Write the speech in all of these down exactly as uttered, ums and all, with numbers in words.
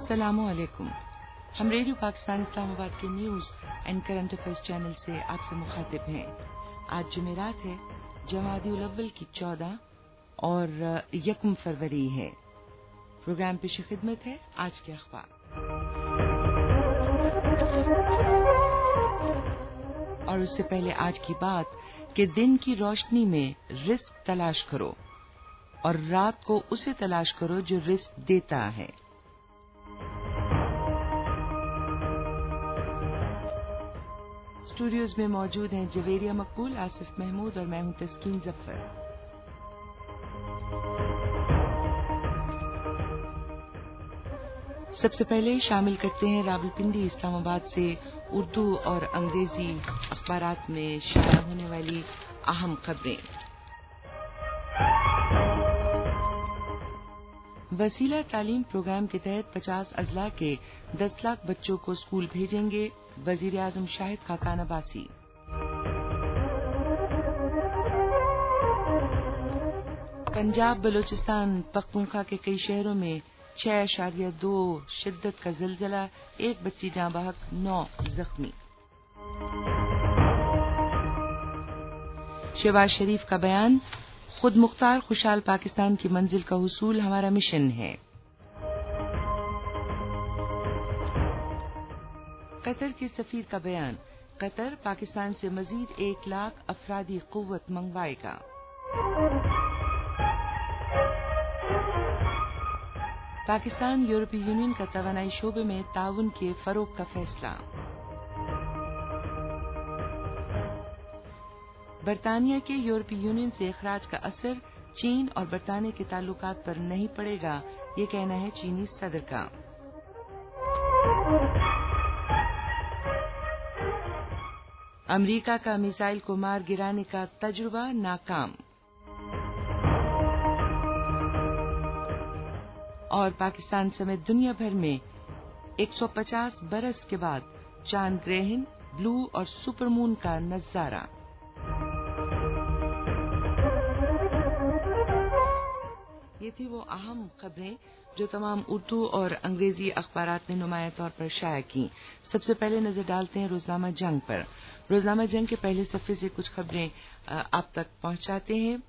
अस्सलामु अलैकुम। हम रेडियो पाकिस्तान इस्लामाबाद के news and current affairs channel से आपसे मुखातिब हैं। आज जुमेरात है, जमादिउल अव्वल की चौदह और यकम फरवरी है। प्रोग्राम पेश खिदमत है आज के अखबार। और उससे पहले आज की बात कि दिन की रोशनी में रिस्क तलाश करो और रात को उसे तलाश करो जो रिस्क देता है। स्टूडियोज में मौजूद हैं जवेरिया मकबूल, आसिफ महमूद और मैं हूं तस्कीन जफर। सबसे पहले शामिल करते हैं रावलपिंडी इस्लामाबाद से उर्दू और अंग्रेजी अखबारात में शाया होने वाली अहम खबरें। वसीला तालीम प्रोग्राम के तहत पचास अजला के दस लाख बच्चों को स्कूल भेजेंगे वजीर आजम शाहिद खाकान अब्बासी। पंजाब बलोचिस्तान पख्तूनख्वा के कई शहरों में छह अशारिया दो शिद्दत का जिलजिला, एक बच्ची जाँ बहक, नौ जख्मी। शहबाज शरीफ का बयान, खुद मुख्तार खुशहाल पाकिस्तान की मंजिल का हुसूल हमारा मिशन है। कतर के सफीर का बयान, कतर पाकिस्तान से मजीद एक लाख अफरादी कुव्वत मंगवाएगा। पाकिस्तान यूरोपीय यूनियन का तवानाई शोबे में ताउन के फरोग का फैसला। बरतानिया के यूरोपीय यूनियन से इखराज का असर चीन और बरतानिया के ताल्लुकात पर नहीं पड़ेगा, ये कहना है चीनी सदर का। अमेरिका का मिसाइल को मार गिराने का तजुर्बा नाकाम। और पाकिस्तान समेत दुनिया भर में एक सौ पचास बरस के बाद चांद ग्रहण, ब्लू और सुपरमून का नजारा। ये थी वो अहम खबरें जो तमाम उर्दू और अंग्रेजी अखबारात ने नुमाया तौर पर शाया की। सबसे पहले नजर डालते हैं रोजनामा जंग पर। रोजनामा जंग के पहले सफे से कुछ खबरें आप तक पहुंचाते हैं।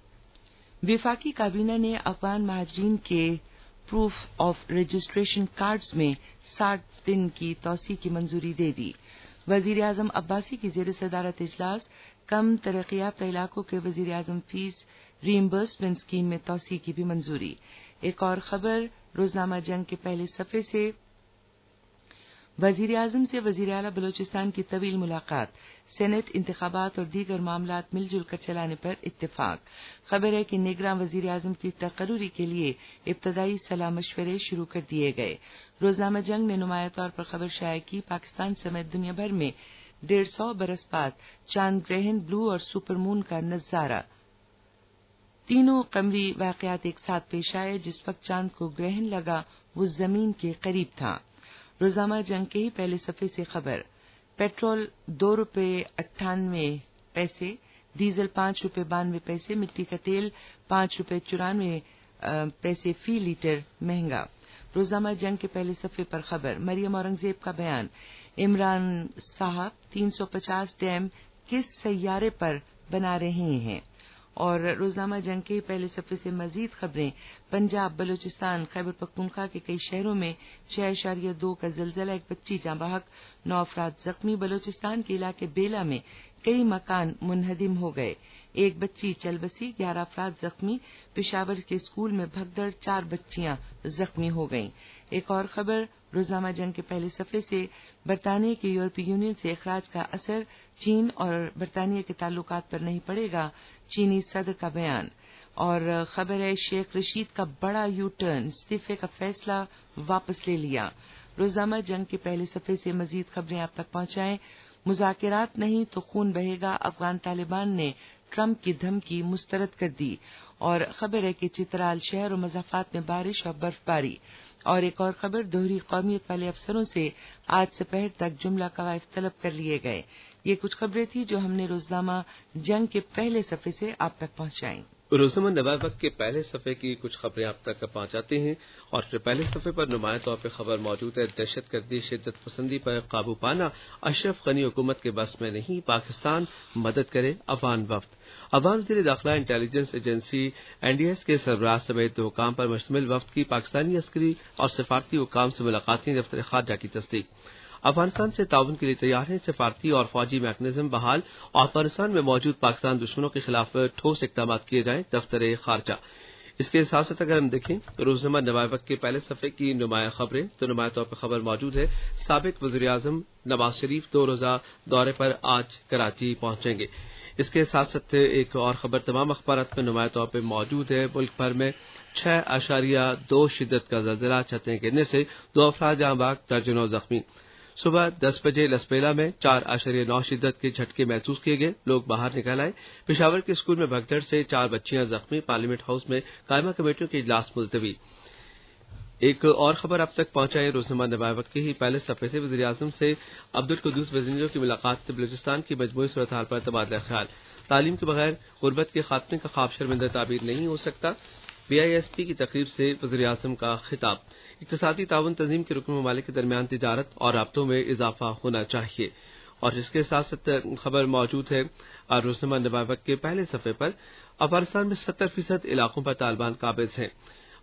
विफाकी काबीना ने अफगान महाजरीन के प्रूफ ऑफ रजिस्ट्रेशन कार्ड्स में साठ दिन की तौसी की मंजूरी दे दी। वजीर आजम अब्बासी की जेर सदारत इजलास, कम तरक्याफ्ता इलाकों के वजीर आजम फीस रीइंबर्समेंट स्कीम में तौसी की भी मंजूरी। एक और खबर रोजनामा जंग के पहले सफे से, वजीर आजम से वजीर आला बलोचिस्तान की तवील मुलाकात, सेनेट इंतखाबात और दीगर मामलात मिलजुल कर चलाने पर इत्तेफाक। खबर है कि निगरान वजीर आजम की तकर्रुरी के लिए इब्तदाई सलाह मशवरे शुरू कर दिए गए। रोजनामा जंग ने नुमाया तौर पर खबर शाया की, पाकिस्तान समेत दुनिया भर में डेढ़ सौ बरस बाद चांद ग्रहण, ब्लू और सुपरमून का नजारा। तीनों कमरी वाकयात एक साथ पेश आए। जिस वक्त चांद को ग्रहण लगा वो जमीन के करीब था। रोजनामा जंग के ही पहले सफे से खबर, पेट्रोल दो रुपये अट्ठानवे पैसे, डीजल पांच रुपये बानवे पैसे, मिट्टी का तेल पांच रुपये चौरानवे पैसे फी लीटर महंगा। रोजनामा जंग के पहले सफे पर खबर, मरियम औरंगजेब का बयान, इमरान साहब तीन सौ पचास डैम किस सैयारे पर बना रहे हैं। और रोजनामा जंग के पहले सफे से मजीद खबरें, पंजाब बलोचिस्तान खैबर पख्तूनख्वा के कई शहरों में छह अशारिया दो का जिलजिला, एक बच्ची जाँ बहक, नौ अफराद जख्मी। बलोचिस्तान के इलाके बेला में कई मकान मुनहदिम हो गए, एक बच्ची चल बसी, ग्यारह अफराद जख्मी। पेशावर के स्कूल में भगदड़, चार बच्चियां जख्मी हो गईं। एक और खबर रोजनामा जंग के पहले सफे से, बरतानिया के यूरोपीय यूनियन से इखराज का असर चीन और बरतानिया के ताल्लुकात पर नहीं पड़ेगा, चीनी सदर का बयान। और खबर है शेख रशीद का बड़ा यू टर्न, इस्तीफे का फैसला वापस ले लिया। रोजनामा जंग के पहले सफे से मजीद खबरें आप तक पहुंचाएं। मुज़ाकिरात नहीं तो खून बहेगा, अफगान तालिबान ने ट्रंप की धमकी मुस्तरद कर दी। और खबर है कि चित्राल शहर और मज़ाफात में बारिश और बर्फबारी। और एक और खबर, दोहरी कौमियत वाले अफसरों से आज दोपहर तक जुमला कवायद तलब कर लिए गए। ये कुछ खबरें थी जो हमने रोजनामा जंग के पहले सफे से आप तक पहुंचाई। روزنامہ نوائے وقت کے پہلے صفحے کی کچھ خبریں آپ تک پہنچاتے ہیں اور پہلے صفحے پر نمایاں طور پر خبر موجود ہے۔ دہشت گردی شدت پسندی پر قابو پانا اشرف غنی حکومت کے بس میں نہیں، پاکستان مدد کرے افغان وفد۔ افغان وزیر داخلہ intelligence agency N D S کے سربراہ سمیت دو حکام پر مشتمل وفد کی پاکستانی عسکری اور سفارتی حکام سے ملاقاتیں، دفتر خارجہ کی تصدیق۔ افغانستان سے تعاون کے لیے تیار ہیں، سفارتی اور فوجی میکانزم بحال، افغانستان میں موجود پاکستان دشمنوں کے خلاف ٹھوس اقدامات کیے جائیں، دفتر خارجہ۔ اس کے ساتھ ساتھ اگر ہم دیکھیں تو روزنامہ نوائے وقت کے پہلے صفحے کی نمایاں خبریں تو نمایاں طور پر خبر موجود ہے۔ سابق وزیر اعظم نواز شریف دو روزہ دورے پر آج کراچی پہنچیں گے۔ اس کے ساتھ ساتھ ایک اور خبر تمام اخبارات میں نمایاں طور پر موجود ہے۔ ملک بھر میں چھ اشاریہ دو شدت کا زلزلہ، چھتیں گرنے سے دو افراد جاں بحق، درجنوں زخمی۔ صبح دس بجے لسپیلا میں چار اشاریہ نو شدت کے جھٹکے محسوس کیے گئے، لوگ باہر نکل آئے۔ پشاور کے اسکول میں بھگدڑ سے چار بچیاں زخمی، پارلیمنٹ ہاؤس میں قائمہ کمیٹیوں کے اجلاس ملتوی۔ ایک اور خبر اب تک پہنچائے روزنامہ نوائے وقت کے ہی پہلے صفحے سے وزیر اعظم سے عبدالقدوس بزنجو کی ملاقات، بلوچستان کی مجموعی صورتحال پر تبادلہ خیال۔ تعلیم کے بغیر غربت کے خاتمے کا خواب شرمندہ تعبیر نہیں ہو سکتا، بی آئی ایس پی کی تقریب سے وزیر اعظم کا خطاب۔ اقتصادی تعاون تنظیم کے رکن ممالک کے درمیان تجارت اور رابطوں میں اضافہ ہونا چاہیے۔ اور اس کے ساتھ ساتھ خبر موجود ہے روزنامہ نوائے وقت کے پہلے صفحے پر، افغانستان میں ستر فیصد علاقوں پر طالبان قابض ہیں،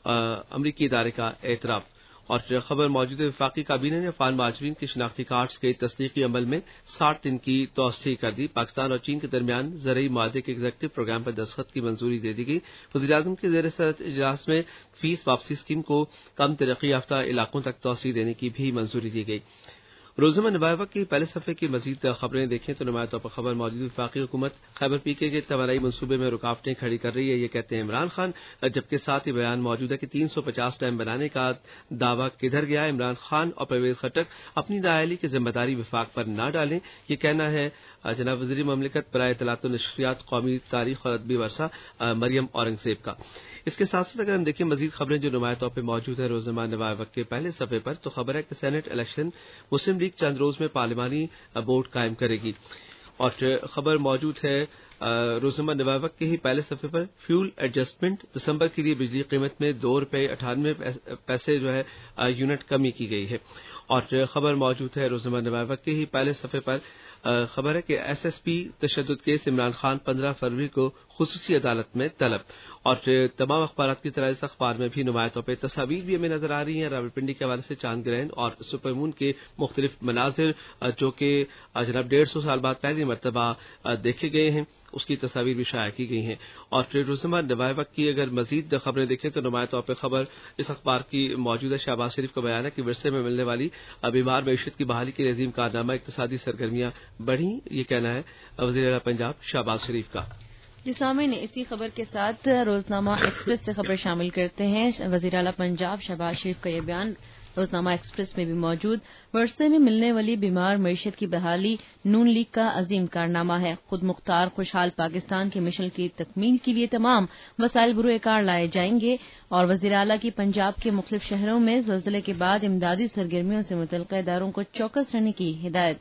امریکی ادارے کا اعتراف۔ اور خبر موجود ہے، وفاقی کابینہ نے افغان مہاجرین کے شناختی کارڈز کے تصدیقی عمل میں ساٹھ دن کی توسیع کر دی۔ پاکستان اور چین کے درمیان زرعی معاہدے کے ایگزیکٹو پروگرام پر دستخط کی منظوری دے دی گئی۔ وزیراعظم کے زیر صدارت اجلاس میں فیس واپسی اسکیم کو کم ترقی یافتہ علاقوں تک توسیع دینے کی بھی منظوری دی گئی۔ روزنامہ نوائے وقت کی پہلے صفحے کی مزید خبریں دیکھیں تو نمایاں طور پر خبر موجود ہے، وفاقی حکومت خیبر پی کے کے توانائی منصوبے میں رکاوٹیں کھڑی کر رہی ہے، یہ کہتے ہیں عمران خان، جبکہ ساتھ ہی بیان موجود ہے کہ تین سو پچاس ڈیم بنانے کا دعویٰ کدھر گیا۔ عمران خان اور پرویز خٹک اپنی نااہلی کی ذمہ داری وفاق پر نہ ڈالیں، یہ کہنا ہے جناب وزیر مملکت برائے اطلاعات و نشریات، قومی تاریخ اور ادبی ورثہ مریم اورنگزیب کا۔ اس کے ساتھ ساتھ اگر ہم دیکھیں مزید خبریں جو نمایاں طور پہ موجود ہے روزنامہ نوائے وقت کے پہلے صفحے پر، تو خبر ہے کہ سینٹ الیکشن مسلم لیگ چند روز میں پارلیمانی بورڈ قائم کرے گی۔ اور خبر موجود ہے روزنامہ نوائے وقت کے ہی پہلے صفحے پر، فیول ایڈجسٹمنٹ، دسمبر کے لیے بجلی قیمت میں دو روپے اٹھانوے پیسے جو ہے یونٹ کمی کی گئی ہے۔ اور خبر موجود ہے روزنامہ نوائے وقت کے ہی پہلے صفحے پر، خبر ہے کہ ایس ایس پی تشدد کیس عمران خان پندرہ فروری کو خصوصی عدالت میں طلب۔ اور تمام اخبارات کی طرح اس اخبار میں بھی نمایاں طور پہ تصاویر بھی ہمیں نظر آ رہی ہیں راولپنڈی کے حوالے سے، چاند گرہن اور سپر مون کے مختلف مناظر جو کہ جناب ڈیڑھ سو سال بعد پہلی مرتبہ دیکھے گئے ہیں، اس کی تصاویر بھی شائع کی گئی ہیں۔ اور روزنامہ نوائے وقت کی اگر مزید خبریں دیکھیں تو نمایاں طور پہ خبر اس اخبار کی موجودہ شہباز شریف کا بیان ہے کہ ورثے میں ملنے والی بیمار معیشت کی بحالی کے عظیم کارنامہ، اقتصادی سرگرمیاں بڑھی، یہ کہنا ہے وزیر اعلیٰ پنجاب شہباز شریف کا۔ جسامین اسی خبر کے ساتھ روزنامہ ایکسپریس سے خبر شامل کرتے ہیں۔ وزیر اعلیٰ پنجاب شہباز شریف کا یہ بیان روزنامہ ایکسپریس میں بھی موجود۔ ورثے میں ملنے والی بیمار معیشت کی بحالی نون لیگ کا عظیم کارنامہ ہے۔ خود مختار خوشحال پاکستان کے مشن کی تکمیل کے لیے تمام وسائل بروئے کار لائے جائیں گے۔ اور وزیر اعلیٰ کی پنجاب کے مختلف شہروں میں زلزلے کے بعد امدادی سرگرمیوں سے متعلقہ اداروں کو چوکس رہنے کی ہدایت۔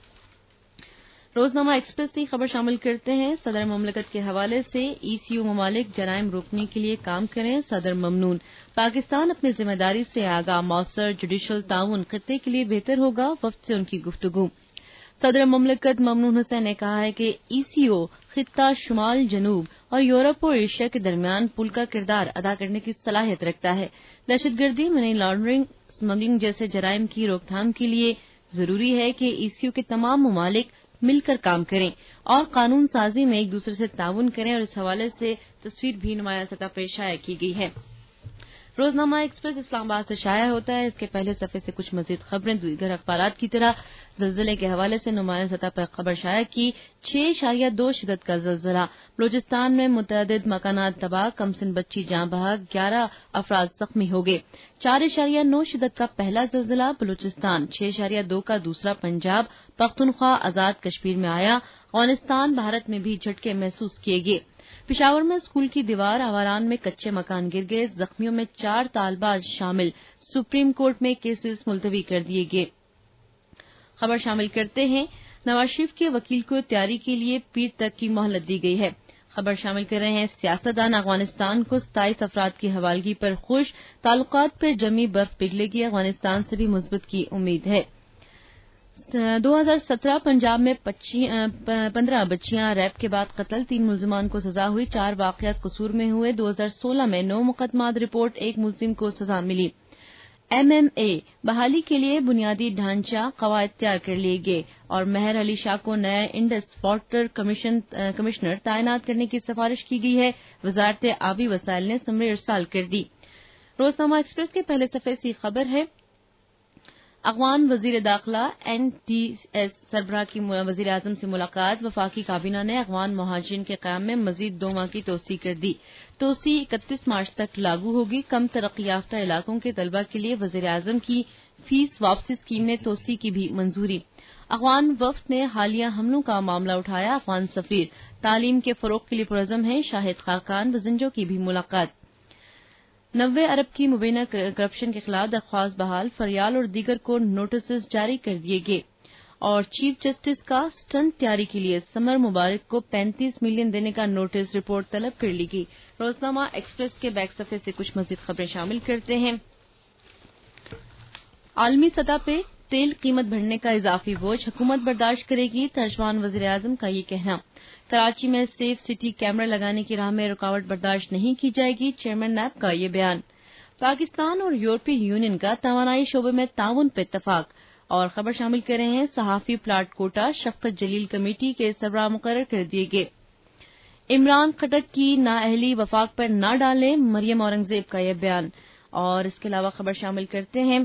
روزنامہ ایکسپریس سے خبر شامل کرتے ہیں۔ صدر مملکت کے حوالے سے ای سی او ممالک جرائم روکنے کے لیے کام کریں، صدر ممنون۔ پاکستان اپنی ذمہ داری سے آگاہ، مؤثر جوڈیشل تعاون خطے کے لیے بہتر ہوگا، وفد سے ان کی گفتگو۔ صدر مملکت ممنون حسین نے کہا ہے کہ ای سی او خطہ شمال جنوب اور یورپ اور ایشیا کے درمیان پل کا کردار ادا کرنے کی صلاحیت رکھتا ہے۔ دہشت گردی، منی لانڈرنگ، اسمگلنگ جیسے جرائم کی روک تھام کے لیے ضروری ہے کہ ای سی او کے تمام ممالک مل کر کام کریں اور قانون سازی میں ایک دوسرے سے تعاون کریں، اور اس حوالے سے تصویر بھی نمایاں سطح پر شائع کی گئی ہے۔ روزنامہ ایکسپریس اسلام آباد سے شائع ہوتا ہے۔ اس کے پہلے صفحے سے کچھ مزید خبریں دیگر اخبارات کی طرح زلزلے کے حوالے سے نمایاں سطح پر خبر شائع کی۔ چھ اشاریہ دو شدت کا زلزلہ، بلوچستان میں متعدد مکانات تباہ، کمسن بچی جاں بحق، گیارہ افراد زخمی ہو گئے۔ چار اشاریہ نو شدت کا پہلا زلزلہ بلوچستان، چھ اشاریہ دو کا دوسرا پنجاب پختونخوا آزاد کشمیر میں آیا۔ افغانستان بھارت میں بھی جھٹکے محسوس کیے گئے۔ پشاور میں اسکول کی دیوار، آواران میں کچے مکان گر گئے، زخمیوں میں چار طالبات شامل، سپریم کورٹ میں کیسز ملتوی کر دیے گئے۔ خبر شامل کرتے ہیں، نواز شریف کے وکیل کو تیاری کے لیے پیر تک کی مہلت دی گئی ہے۔ خبر شامل کر رہے ہیں سیاستدان افغانستان کو ستائیس افراد کی حوالگی پر خوش، تعلقات پر جمی برف پگھلے گی، افغانستان سے بھی مثبت کی امید ہے۔ دو ہزار سترہ پنجاب میں پندرہ بچیاں ریپ کے بعد قتل، تین ملزمان کو سزا ہوئی، چار واقعات قصور میں ہوئے۔ دو ہزار سولہ میں نو مقدمات رپورٹ، ایک ملزم کو سزا ملی۔ ایم ایم اے بحالی کے لیے بنیادی ڈھانچہ قواعد تیار کر لیے گئے اور مہر علی شاہ کو نیا انڈس واٹر کمشنر تعینات کرنے کی سفارش کی گئی ہے، وزارت آبی وسائل نے سمری ارسال کر دی۔ روزنامہ ایکسپریس کے پہلے صفحے سے خبر ہے، افغان وزیر داخلہ این ٹی ایس سربراہ کی وزیر اعظم سے ملاقات، وفاقی کابینہ نے افغان مہاجرین کے قیام میں مزید دو ماہ کی توسیع کر دی۔ توسیع اکتیس مارچ تک لاگو ہوگی۔ کم ترقی یافتہ علاقوں کے طلبہ کے لیے وزیر اعظم کی فیس واپسی اسکیم میں توسیع کی بھی منظوری۔ افغان وفد نے حالیہ حملوں کا معاملہ اٹھایا، افغان سفیر تعلیم کے فروغ کے لیے پرعزم ہیں، شاہد خاقان وزنجو کی بھی ملاقات۔ نوے ارب کی مبینہ کرپشن کے خلاف درخواست بحال، فریال اور دیگر کو نوٹسز جاری کر دیے گئے اور چیف جسٹس کا سٹنٹ تیاری کے لیے سمر مبارک کو پینتیس ملین دینے کا نوٹس رپورٹ طلب کر لی گئی۔ روزنامہ ایکسپریس کے بیک صفحے سے کچھ مزید خبریں شامل کرتے ہیں۔ عالمی سطح پہ تیل قیمت بڑھنے کا اضافی بوجھ حکومت برداشت کرے گی، ترجمان وزیر اعظم کا یہ کہنا۔ کراچی میں سیف سٹی کیمرہ لگانے کی راہ میں رکاوٹ برداشت نہیں کی جائے گی، چیئرمین نیب کا یہ بیان۔ پاکستان اور یورپی یونین کا توانائی شعبے میں تعاون پہ اتفاق، اور خبر شامل کر رہے ہیں صحافی پلاٹ کوٹا شفقت جلیل کمیٹی کے سربراہ مقرر کر دیے گئے۔ عمران خٹک کی نااہلی وفاق پر نہ ڈالیں، مریم اورنگزیب کا یہ بیان۔ اور اس کے علاوہ خبر شامل کرتے ہیں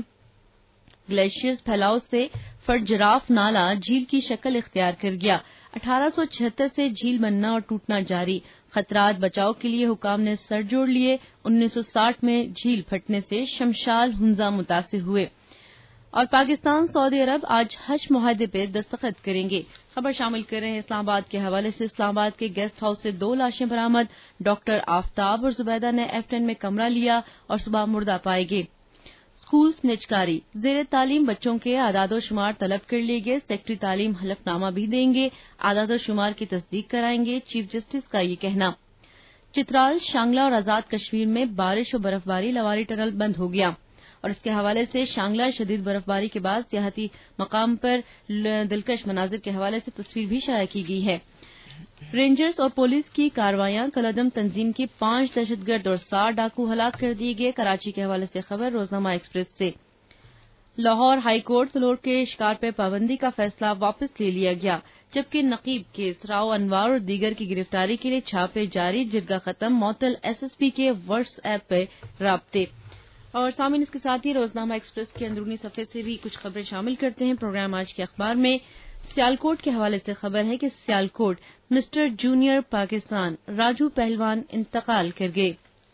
گلیشیئرز پھیلاؤ سے فرجراف نالا جھیل کی شکل اختیار کر گیا، اٹھارہ سو چھہتر سے جھیل بننا اور ٹوٹنا جاری، خطرات بچاؤ کے لیے حکام نے سر جوڑ لیے، انیس سو ساٹھ میں جھیل پھٹنے سے شمشال ہنزا متاثر ہوئے۔ اور پاکستان سعودی عرب آج حج معاہدے پہ دستخط کریں گے۔ خبر شامل کر رہے ہیں اسلام آباد کے حوالے سے، اسلام آباد کے گیسٹ ہاؤس سے دو لاشیں برآمد، ڈاکٹر آفتاب اور زبیدہ نے ایف ٹین میں کمرہ لیا اور صبح مردہ پائے گئے۔ اسکول نجکاری، زیر تعلیم بچوں کے اعداد و شمار طلب کر لیے گئے، سیکٹری تعلیم حلف نامہ بھی دیں گے، اعداد و شمار کی تصدیق کرائیں گے، چیف جسٹس کا یہ کہنا۔ چترال، شانگلہ اور آزاد کشمیر میں بارش و برف باری، لواری ٹنل بند ہو گیا۔ اور اس کے حوالے سے شانگلہ شدید برف باری کے بعد سیاحتی مقام پر دلکش مناظر کے حوالے سے تصویر بھی شائع کی گئی ہے۔ رینجرز اور پولیس کی کارروائیاں، کالعدم تنظیم کی پانچ دہشت گرد اور سات ڈاکو ہلاک کر دیے گئے، کراچی کے حوالے سے خبر روزنامہ ایکسپریس سے۔ لاہور ہائی کورٹ سلور کے شکار پہ پابندی کا فیصلہ واپس لے لیا گیا، جبکہ نقیب کیس راؤ انوار اور دیگر کی گرفتاری کے لیے چھاپے جاری، جرگہ ختم، معطل ایس ایس پی کے واٹس ایپ پہ رابطے۔ اور سامعین اس کے ساتھ ہی روزنامہ ایکسپریس کے اندرونی صفحے سے بھی کچھ خبریں شامل کرتے ہیں۔ پروگرام آج کے اخبار میں سیالکوٹ کے حوالے سے خبر ہے کہ سیالکوٹ مسٹر جونیئر پاکستان راجو پہلوان انتقال کر گئے۔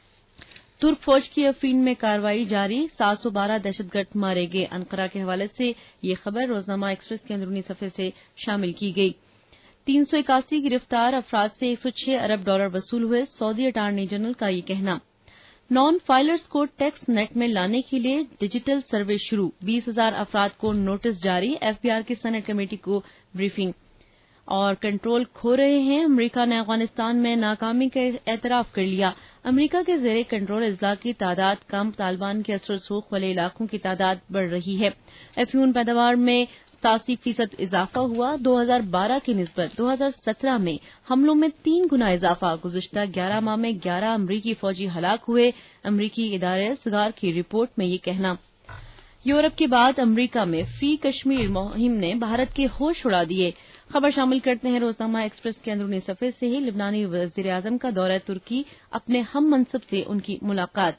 ترک فوج کی افرین میں کارروائی جاری، سات سو بارہ دہشت گرد مارے گئے، انقرہ کے حوالے سے یہ خبر روزنامہ ایکسپریس کے اندرونی صفحے سے شامل کی گئی۔ تین سو اکاسی گرفتار افراد سے ایک سو چھ ارب ڈالر وصول ہوئے، سعودی اٹارنی جنرل کا یہ کہنا۔ نان فائلرز کو ٹیکس نیٹ میں لانے کے لیے ڈیجیٹل سروے شروع، بیس ہزار افراد کو نوٹس جاری، ایف بی آر کی سینٹ کمیٹی کو بریفنگ۔ اور کنٹرول کھو رہے ہیں، امریکہ نے افغانستان میں ناکامی کا اعتراف کر لیا، امریکہ کے زیر کنٹرول اضلاع کی تعداد کم، طالبان کے اثر و رسوخ والے علاقوں کی تعداد بڑھ رہی ہے، افیون پیداوار میں ستاسی فیصد اضافہ ہوا، دو ہزار بارہ کی نسبت دو ہزار سترہ میں حملوں میں تین گنا اضافہ، گزشتہ گیارہ ماہ میں گیارہ امریکی فوجی ہلاک ہوئے، امریکی ادارے سگار کی رپورٹ میں یہ کہنا۔ یورپ کے بعد امریکہ میں فری کشمیر مہم نے بھارت کے ہوش اڑا دیے، خبر شامل کرتے ہیں روزنامہ ایکسپریس کے اندرونی صفحے سے ہی، لبنانی وزیر اعظم کا دورہ ترکی، اپنے ہم منصب سے ان کی ملاقات۔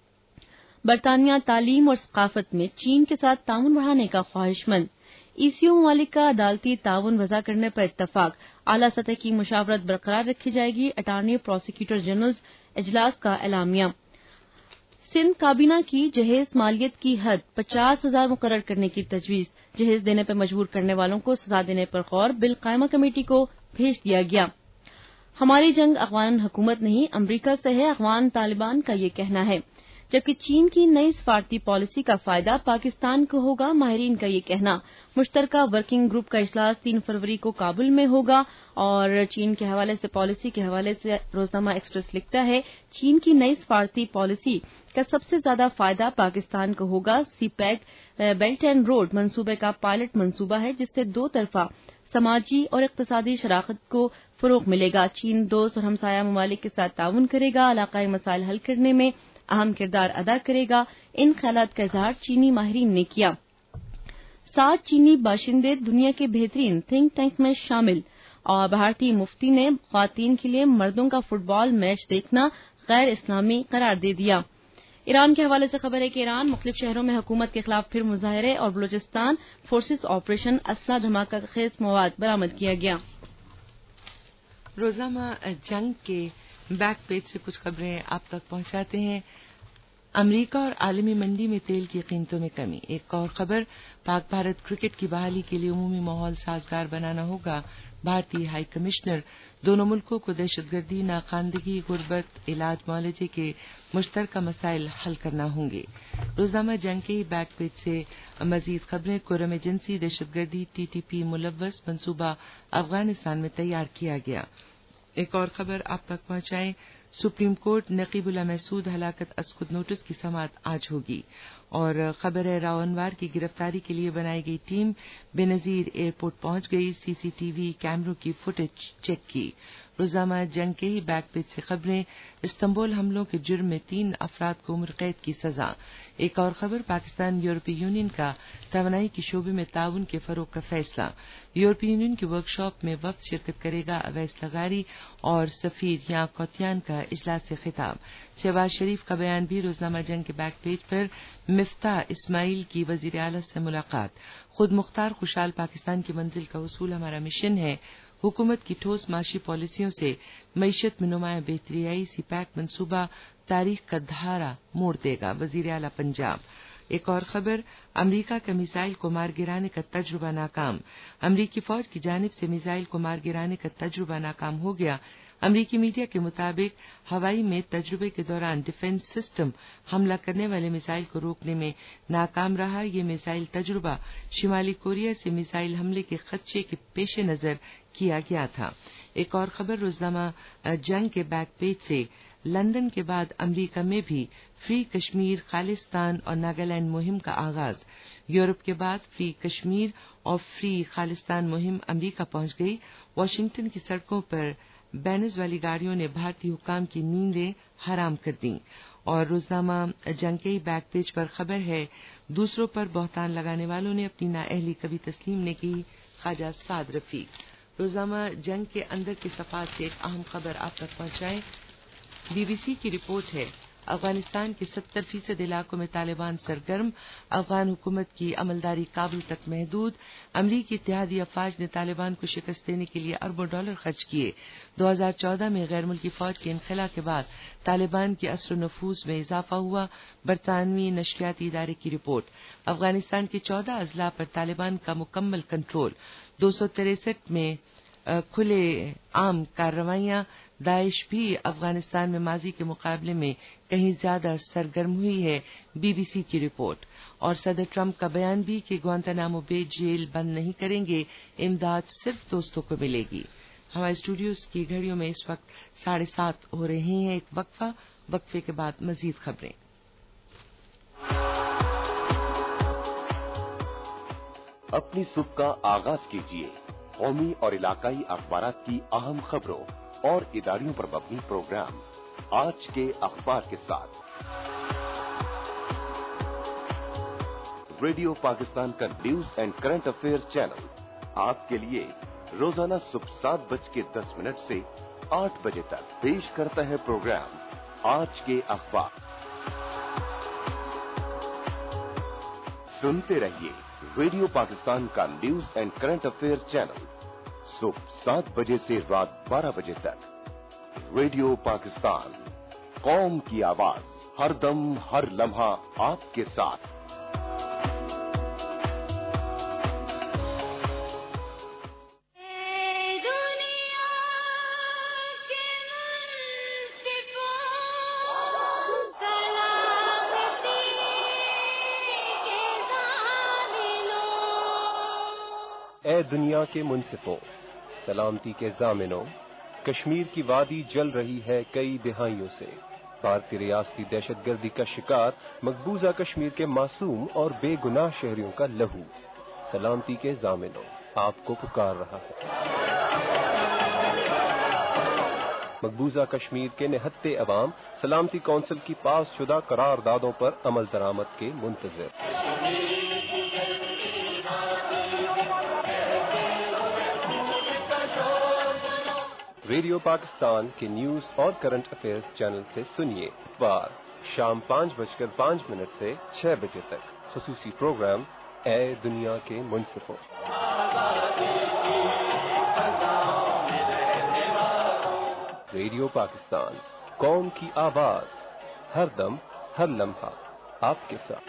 برطانیہ تعلیم اور ثقافت میں چین کے ساتھ تعاون بڑھانے کا خواہش مند، ای سی او ممالک کا عدالتی تعاون وضع کرنے پر اتفاق، اعلیٰ سطح کی مشاورت برقرار رکھی جائے گی، اٹارنی پروسیکیوٹر جنرلز اجلاس کا اعلامیہ۔ سندھ کابینہ کی جہیز مالیت کی حد پچاس ہزار مقرر کرنے کی تجویز، جہیز دینے پر مجبور کرنے والوں کو سزا دینے پر غور، بل قائمہ کمیٹی کو بھیج دیا گیا۔ ہماری جنگ افغان حکومت نہیں، امریکہ سے ہے، افغان طالبان کا یہ کہنا ہے۔ جبکہ چین کی نئی سفارتی پالیسی کا فائدہ پاکستان کو ہوگا، ماہرین کا یہ کہنا۔ مشترکہ ورکنگ گروپ کا اجلاس تین فروری کو کابل میں ہوگا، اور چین کے حوالے سے پالیسی کے حوالے سے روزنامہ ایکسپریس لکھتا ہے، چین کی نئی سفارتی پالیسی کا سب سے زیادہ فائدہ پاکستان کو ہوگا۔ CPEC belt and road منصوبے کا پائلٹ منصوبہ ہے، جس سے دو طرفہ سماجی اور اقتصادی شراکت کو فروغ ملے گا۔ چین دوست اور ہمسایہ ممالک کے ساتھ تعاون کرے گا، علاقائی مسائل حل کرنے میں اہم کردار ادا کرے گا۔ ان خیالات کا اظہار چینی ماہرین نے کیا۔ سات چینی باشندے دنیا کے بہترین تھنک ٹینک میں شامل، اور بھارتی مفتی نے خواتین کے لیے مردوں کا فٹ بال میچ دیکھنا غیر اسلامی قرار دے دیا۔ ایران کے حوالے سے خبر ہے کہ ایران مختلف شہروں میں حکومت کے خلاف پھر مظاہرے، اور بلوچستان فورسز آپریشن اسلحہ دھماکہ خیز مواد برآمد کیا گیا۔ روزنامہ جنگ کے بیک پیج سے کچھ خبریں آپ تک پہنچاتے ہیں۔ امریکہ اور عالمی منڈی میں تیل کی قیمتوں میں کمی۔ ایک اور خبر، پاک بھارت کرکٹ کی بحالی کے لیے عمومی ماحول سازگار بنانا ہوگا۔ بھارتی ہائی کمشنر، دونوں ملکوں کو دہشت گردی، ناخواندگی، غربت، علاج معالجے کے مشترکہ مسائل حل کرنا ہوں گے۔ روزنامہ جنگ کے بیک پیج سے مزید خبریں، کرم ایجنسی، دہشت گردی، ٹی ٹی پی ملوث منصوبہ افغانستان میں تیار کیا گیا۔ ایک اور خبر آپ تک پہنچائیں، سپریم کورٹ نقیب اللہ محسود ہلاکت اسکت نوٹس کی سماعت آج ہوگی۔ اور خبر ہے، راؤ انوار کی گرفتاری کے لیے بنائی گئی ٹیم بے نظیر ایئرپورٹ پہنچ گئی، سی سی ٹی وی کیمروں کی فوٹیج چیک کی۔ روزنامہ جنگ کے ہی بیک پیج سے خبریں، استنبول حملوں کے جرم میں تین افراد کو عمر قید کی سزا۔ ایک اور خبر، پاکستان یورپی یونین کا توانائی کے شعبے میں تعاون کے فروغ کا فیصلہ۔ یورپی یونین کی ورکشاپ میں وفد شرکت کرے گا، اویس لغاری اور سفیر یاں کوتیان کا اجلاس سے خطاب۔ شہباز شریف کا بیان بھی روزنامہ جنگ کے بیک پیج پر، مفتاح اسماعیل کی وزیر اعلی سے ملاقات۔ خود مختار خوشحال پاکستان کی منزل کا حصول ہمارا مشن ہے، حکومت کی ٹھوس معاشی پالیسیوں سے معیشت میں نمایاں بہتری آئی، سی پیک منصوبہ تاریخ کا دھارا موڑ دے گا، وزیر اعلی پنجاب۔ ایک اور خبر، امریکہ کا میزائل کو مار گرانے کا تجربہ ناکام۔ امریکی فوج کی جانب سے میزائل کو مار گرانے کا تجربہ ناکام ہو گیا۔ امریکی میڈیا کے مطابق ہوائی میں تجربے کے دوران ڈیفنس سسٹم حملہ کرنے والے میزائل کو روکنے میں ناکام رہا۔ یہ میزائل تجربہ شمالی کوریا سے میزائل حملے کے خدشے کے پیش نظر کیا گیا تھا۔ ایک اور خبر، روزنامہ جنگ کے بیک پیج سے، لندن کے بعد امریکہ میں بھی فری کشمیر، خالصتان اور ناگالینڈ مہم کا آغاز۔ یورپ کے بعد فری کشمیر اور فری خالصتان مہم امریکہ پہنچ گئی۔ واشنگٹن کی سڑکوں پر بینرز والی گاڑیوں نے بھارتی حکام کی نیندیں حرام کر دیں۔ اور روزنامہ جنگ کے بیک پیج پر خبر ہے، دوسروں پر بہتان لگانے والوں نے اپنی نااہلی کبھی تسلیم نہیں کی، خواجہ سعد رفیق۔ روزنامہ جنگ کے اندر کے صفحات سے ایک اہم خبر آپ تک پہنچائیں۔ بی بی سی کی رپورٹ ہے، افغانستان کے ستر فیصد علاقوں میں طالبان سرگرم، افغان حکومت کی عملداری کابل تک محدود۔ امریکی اتحادی افواج نے طالبان کو شکست دینے کے لیے اربوں ڈالر خرچ کیے۔ دو ہزار چودہ میں غیر ملکی فوج کے انخلا کے بعد طالبان کے اثر و نفوذ میں اضافہ ہوا۔ برطانوی نشریاتی ادارے کی رپورٹ، افغانستان کے چودہ اضلاع پر طالبان کا مکمل کنٹرول، دو سو تریسٹھ میں کھلے عام کارروائیاں۔ داعش بھی افغانستان میں ماضی کے مقابلے میں کہیں زیادہ سرگرم ہوئی ہے، بی بی سی کی رپورٹ۔ اور صدر ٹرمپ کا بیان بھی کہ گوانتانامو بے جیل بند نہیں کریں گے، امداد صرف دوستوں کو ملے گی۔ ہمارے اسٹوڈیوز کی گھڑیوں میں اس وقت ساڑھے سات ہو رہے ہیں۔ ایک وقفہ، وقفے کے بعد مزید خبریں۔ اپنی صبح کا آغاز کیجیے قومی اور علاقائی اخبارات کی اہم خبروں اور اداریوں پر مبنی پروگرام آج کے اخبار کے ساتھ۔ ریڈیو پاکستان کا news and current affairs channel آپ کے لیے روزانہ صبح سات بج کے دس منٹ سے آٹھ بجے تک پیش کرتا ہے پروگرام آج کے اخبار۔ سنتے رہیے ریڈیو پاکستان کا news and current affairs channel صبح سات بجے سے رات بارہ بجے تک۔ ریڈیو پاکستان، قوم کی آواز، ہر دم ہر لمحہ آپ کے ساتھ۔ اے دنیا کے منصفوں، سلامتی کے ضامنوں، کشمیر کی وادی جل رہی ہے کئی دہائیوں سے۔ بھارتی ریاستی دہشت گردی کا شکار مقبوضہ کشمیر کے معصوم اور بے گناہ شہریوں کا لہو سلامتی کے ضامنوں آپ کو پکار رہا ہے۔ مقبوضہ کشمیر کے نہتے عوام سلامتی کونسل کی پاس شدہ قراردادوں پر عمل درآمد کے منتظر۔ ریڈیو پاکستان کے نیوز اور کرنٹ افیئرز چینل سے سنیے اتوار شام پانچ بج کر پانچ منٹ سے چھ بجے تک خصوصی پروگرام اے دنیا کے منصفوں۔ ریڈیو پاکستان، قوم کی آواز، ہر دم ہر لمحہ آپ کے ساتھ۔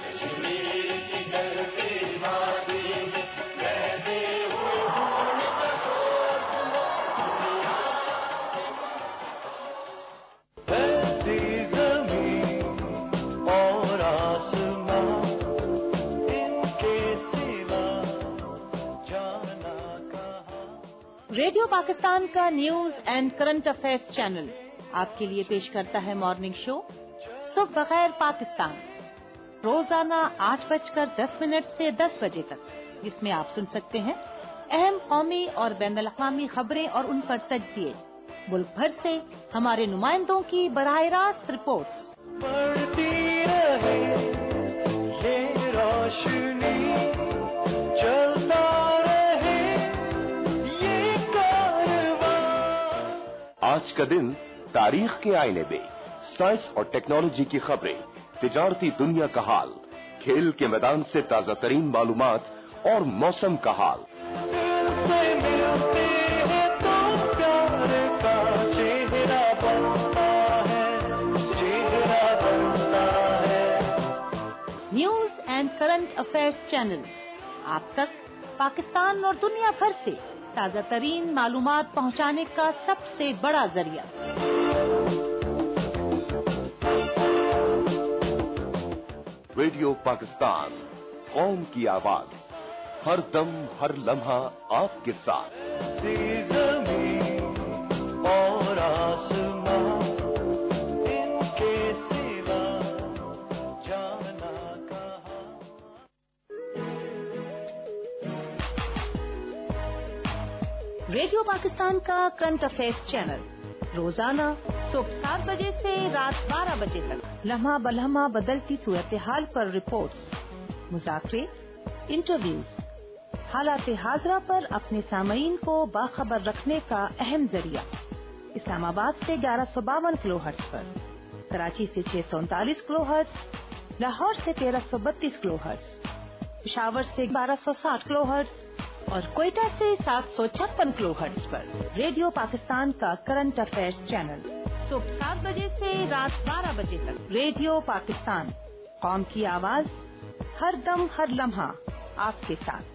ریڈیو پاکستان کا news and current affairs channel آپ کے لیے پیش کرتا ہے مارننگ شو صبح بخیر پاکستان، روزانہ آٹھ بج کر دس منٹ سے دس بجے تک، جس میں آپ سن سکتے ہیں اہم قومی اور بین الاقوامی خبریں اور ان پر تجزیے، ملک بھر سے ہمارے نمائندوں کی براہ راست رپورٹس۔ بڑھتی رہے یہ روشنی، چلتا رہے یہ کارواں۔ آج کا دن تاریخ کے آئینے میں سائنس اور ٹیکنالوجی کی خبریں، تجارتی دنیا کا حال، کھیل کے میدان سے تازہ ترین معلومات اور موسم کا حال۔ News and current affairs channel آپ تک پاکستان اور دنیا بھر سے تازہ ترین معلومات پہنچانے کا سب سے بڑا ذریعہ۔ ریڈیو پاکستان، قوم کی آواز، ہر دم ہر لمحہ آپ کے ساتھ۔ زمین اور آسمان ان کے سوا جانا کہاں۔ ریڈیو پاکستان کا کرنٹ افیئرز چینل روزانہ صبح سات بجے سے رات بارہ بجے تک لمحہ بلمحہ بدلتی صورتحال پر رپورٹس، مذاکرے، انٹرویوز، حالات حاضرہ پر اپنے سامعین کو باخبر رکھنے کا اہم ذریعہ۔ اسلام آباد سے گیارہ سو باون کلو ہرٹز پر، کراچی سے چھ سو انتالیس کلو ہرٹز، لاہور سے تیرہ سو بتیس کلو ہرٹز، پشاور سے بارہ سو ساٹھ کلو ہرٹز اور کوئٹہ سے سات سو چھپن کلو ہرٹز پر ریڈیو پاکستان کا کرنٹ افیئرز چینل صبح سات بجے سے رات بارہ بجے تک۔ ریڈیو پاکستان، قوم کی آواز، ہر دم ہر لمحہ آپ کے ساتھ۔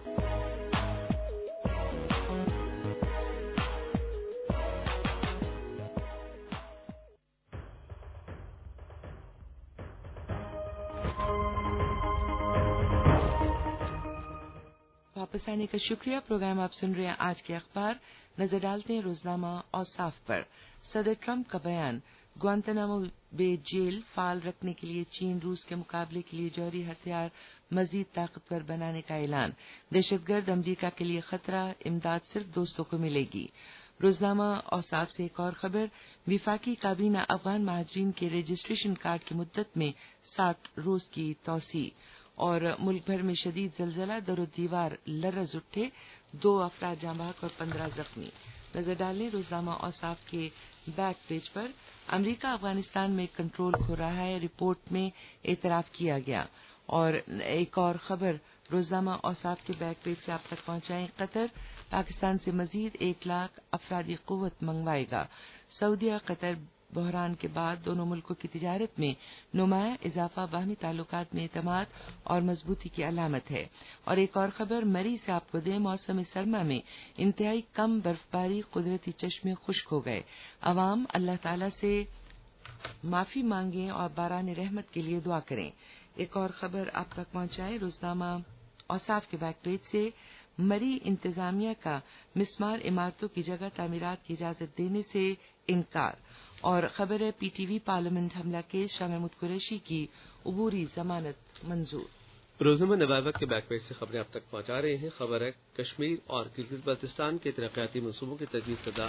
واپس آنے کا شکریہ۔ پروگرام آپ سن رہے ہیں آج کے اخبار۔ نظر ڈالتے ہیں روزنامہ اوصاف پر۔ صدر ٹرمپ کا بیان، گوانتانامو بے جیل فعال رکھنے کے لیے چین روس کے مقابلے کے لیے جوہری ہتھیار مزید طاقتور بنانے کا اعلان۔ دہشت گرد امریکہ کے لیے خطرہ، امداد صرف دوستوں کو ملے گی۔ روزنامہ اوصاف سے ایک اور خبر، وفاقی کابینہ افغان مہاجرین کے رجسٹریشن کارڈ کی مدت میں ساٹھ روز کی توسیع۔ اور ملک بھر میں شدید زلزلہ، در و دیوار لرز اٹھے، دو افراد جاں بحق اور پندرہ زخمی۔ نظر ڈالیں روزنامہ اوصاف کے بیک پیج پر۔ امریکہ افغانستان میں کنٹرول کھو رہا ہے، رپورٹ میں اعتراف کیا گیا۔ اور ایک اور خبر روزنامہ اوصاف کے بیک پیج سے آپ تک پہنچائیں۔ قطر پاکستان سے مزید ایک لاکھ افرادی قوت منگوائے گا۔ سعودیہ قطر بحران کے بعد دونوں ملکوں کی تجارت میں نمایاں اضافہ باہمی تعلقات میں اعتماد اور مضبوطی کی علامت ہے۔ اور ایک اور خبر مری سے آپ کو دیں، موسم سرما میں انتہائی کم برفباری، قدرتی چشمے خشک ہو گئے۔ عوام اللہ تعالی سے معافی مانگیں اور باران رحمت کے لیے دعا کریں۔ ایک اور خبر آپ تک پہنچائیں روزنامہ اوصاف کے بیک پیج سے۔ मरी इंतजामिया का मिसमार इमारतों की जगह तामीरात की इजाजत देने से इनकार। और खबर है पीटीवी पार्लियामेंट हमला केस शाह महमूद कुरैशी की उबूरी जमानत मंजूर। रोजनामा नवाबत के बैक पेज से खबरें आप तक पहुंचा रहे हैं। खबर है कश्मीर और गिलगित बल्तिस्तान के तरक्याती मनसूबों की तजवीज़ शुदा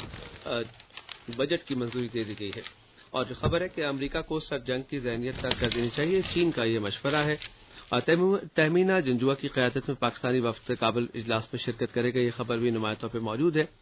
बजट की मंजूरी दे दी गई है। और जो खबर है कि अमरीका को सर जंग की ज़हनियत तर्क कर देनी चाहिए, चीन का ये मशवरा है। और तहमीना जंजुआ की क़यादत में पाकिस्तानी वफ़द काबुल इजलास में शिरकत करेगा, ये खबर भी नुमाया तौर पर मौजूद है।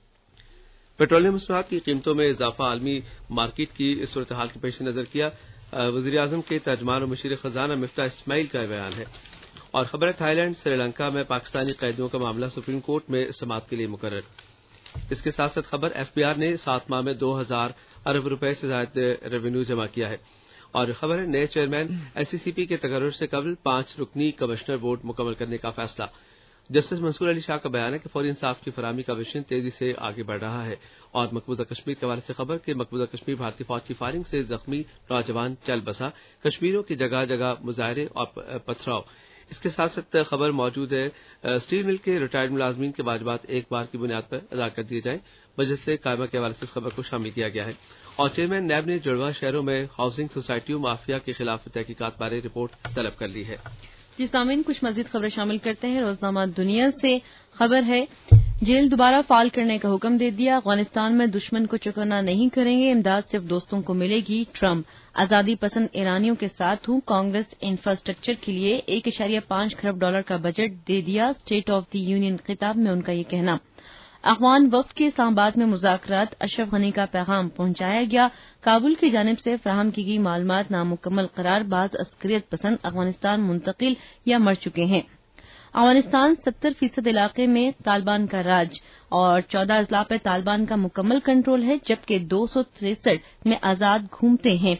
पेट्रोलियम मसनूआत की कीमतों में इजाफा आलमी मार्केट की इस सूरत हाल के पेश नज़र किया वज़ीर आज़म के तर्जमान और मशीर खजाना मिफ्ता इस्माइल का बयान है। और खबर है थाईलैंड श्रीलंका में पाकिस्तानी कैदियों का मामला सुप्रीम कोर्ट में समाअत के लिए मुकर्रर। इसके साथ साथ खबर एफबीआर ने सात माह में दो हजार अरब रुपए से ज्यादा रेवेन्यू जमा किया है। और खबर है नए चेयरमैन एससीसीपी के तकर्रुर से कबल पांच रुकनी कमिश्नर बोर्ड मुकम्मल करने का फैसला। जस्टिस मंसूर अली शाह का बयान है कि फौरी इंसाफ की फराहमी का मिशन तेजी से आगे बढ़ रहा है। और मकबूजा कश्मीर के हवाले से खबर कि मकबूजा कश्मीर भारतीय फौज की फायरिंग से जख्मी नौजवान चल बसा, कश्मीरियों की जगह जगह मुजाहरे और पथराव। इसके साथ साथ खबर मौजूद है स्टील मिल के रिटायर्ड मुलाजमीन के वाजिबात एक बार की बुनियाद पर अदा कर दिए जाएं, बजट से कायमा के हवाले से इस खबर को शामिल किया गया है। और चेयरमैन नैब ने जुड़वा शहरों में हाउसिंग सोसाइटियों माफिया के खिलाफ तहकीकात बारे रिपोर्ट तलब कर ली है। जी सामीन, कुछ मजीद खबरें शामिल करते हैं। रोजनामा दुनिया से खबर है जेल दोबारा फाल करने का हुक्म दे दिया, अफगानिस्तान में दुश्मन को चुकन्ना नहीं करेंगे, इमदाद सिर्फ दोस्तों को मिलेगी, ट्रम्प आजादी पसंद ईरानियों के साथ हूं, कांग्रेस इंफ्रास्ट्रक्चर के लिए एक इशारिया पांच खरब डॉलर का बजट दे दिया, स्टेट ऑफ द यूनियन खिताब में उनका ये कहना। अफगान वफ्द के इस्लामाबाद में मुज़ाकरात, अशरफ गनी का पैगाम पहुंचाया गया, काबुल की जानिब से फराहम की गई मालूमात नामुकम्मल करार, बाज़ अस्करियत पसंद अफगानिस्तान मुंतकिल या मर चुके हैं। अफगानिस्तान सत्तर फीसद इलाके में तालिबान का राज और चौदह अजला पे तालिबान का मुकम्मल कंट्रोल है, जबकि दो सौ तिरसठ में आजाद घूमते हैं।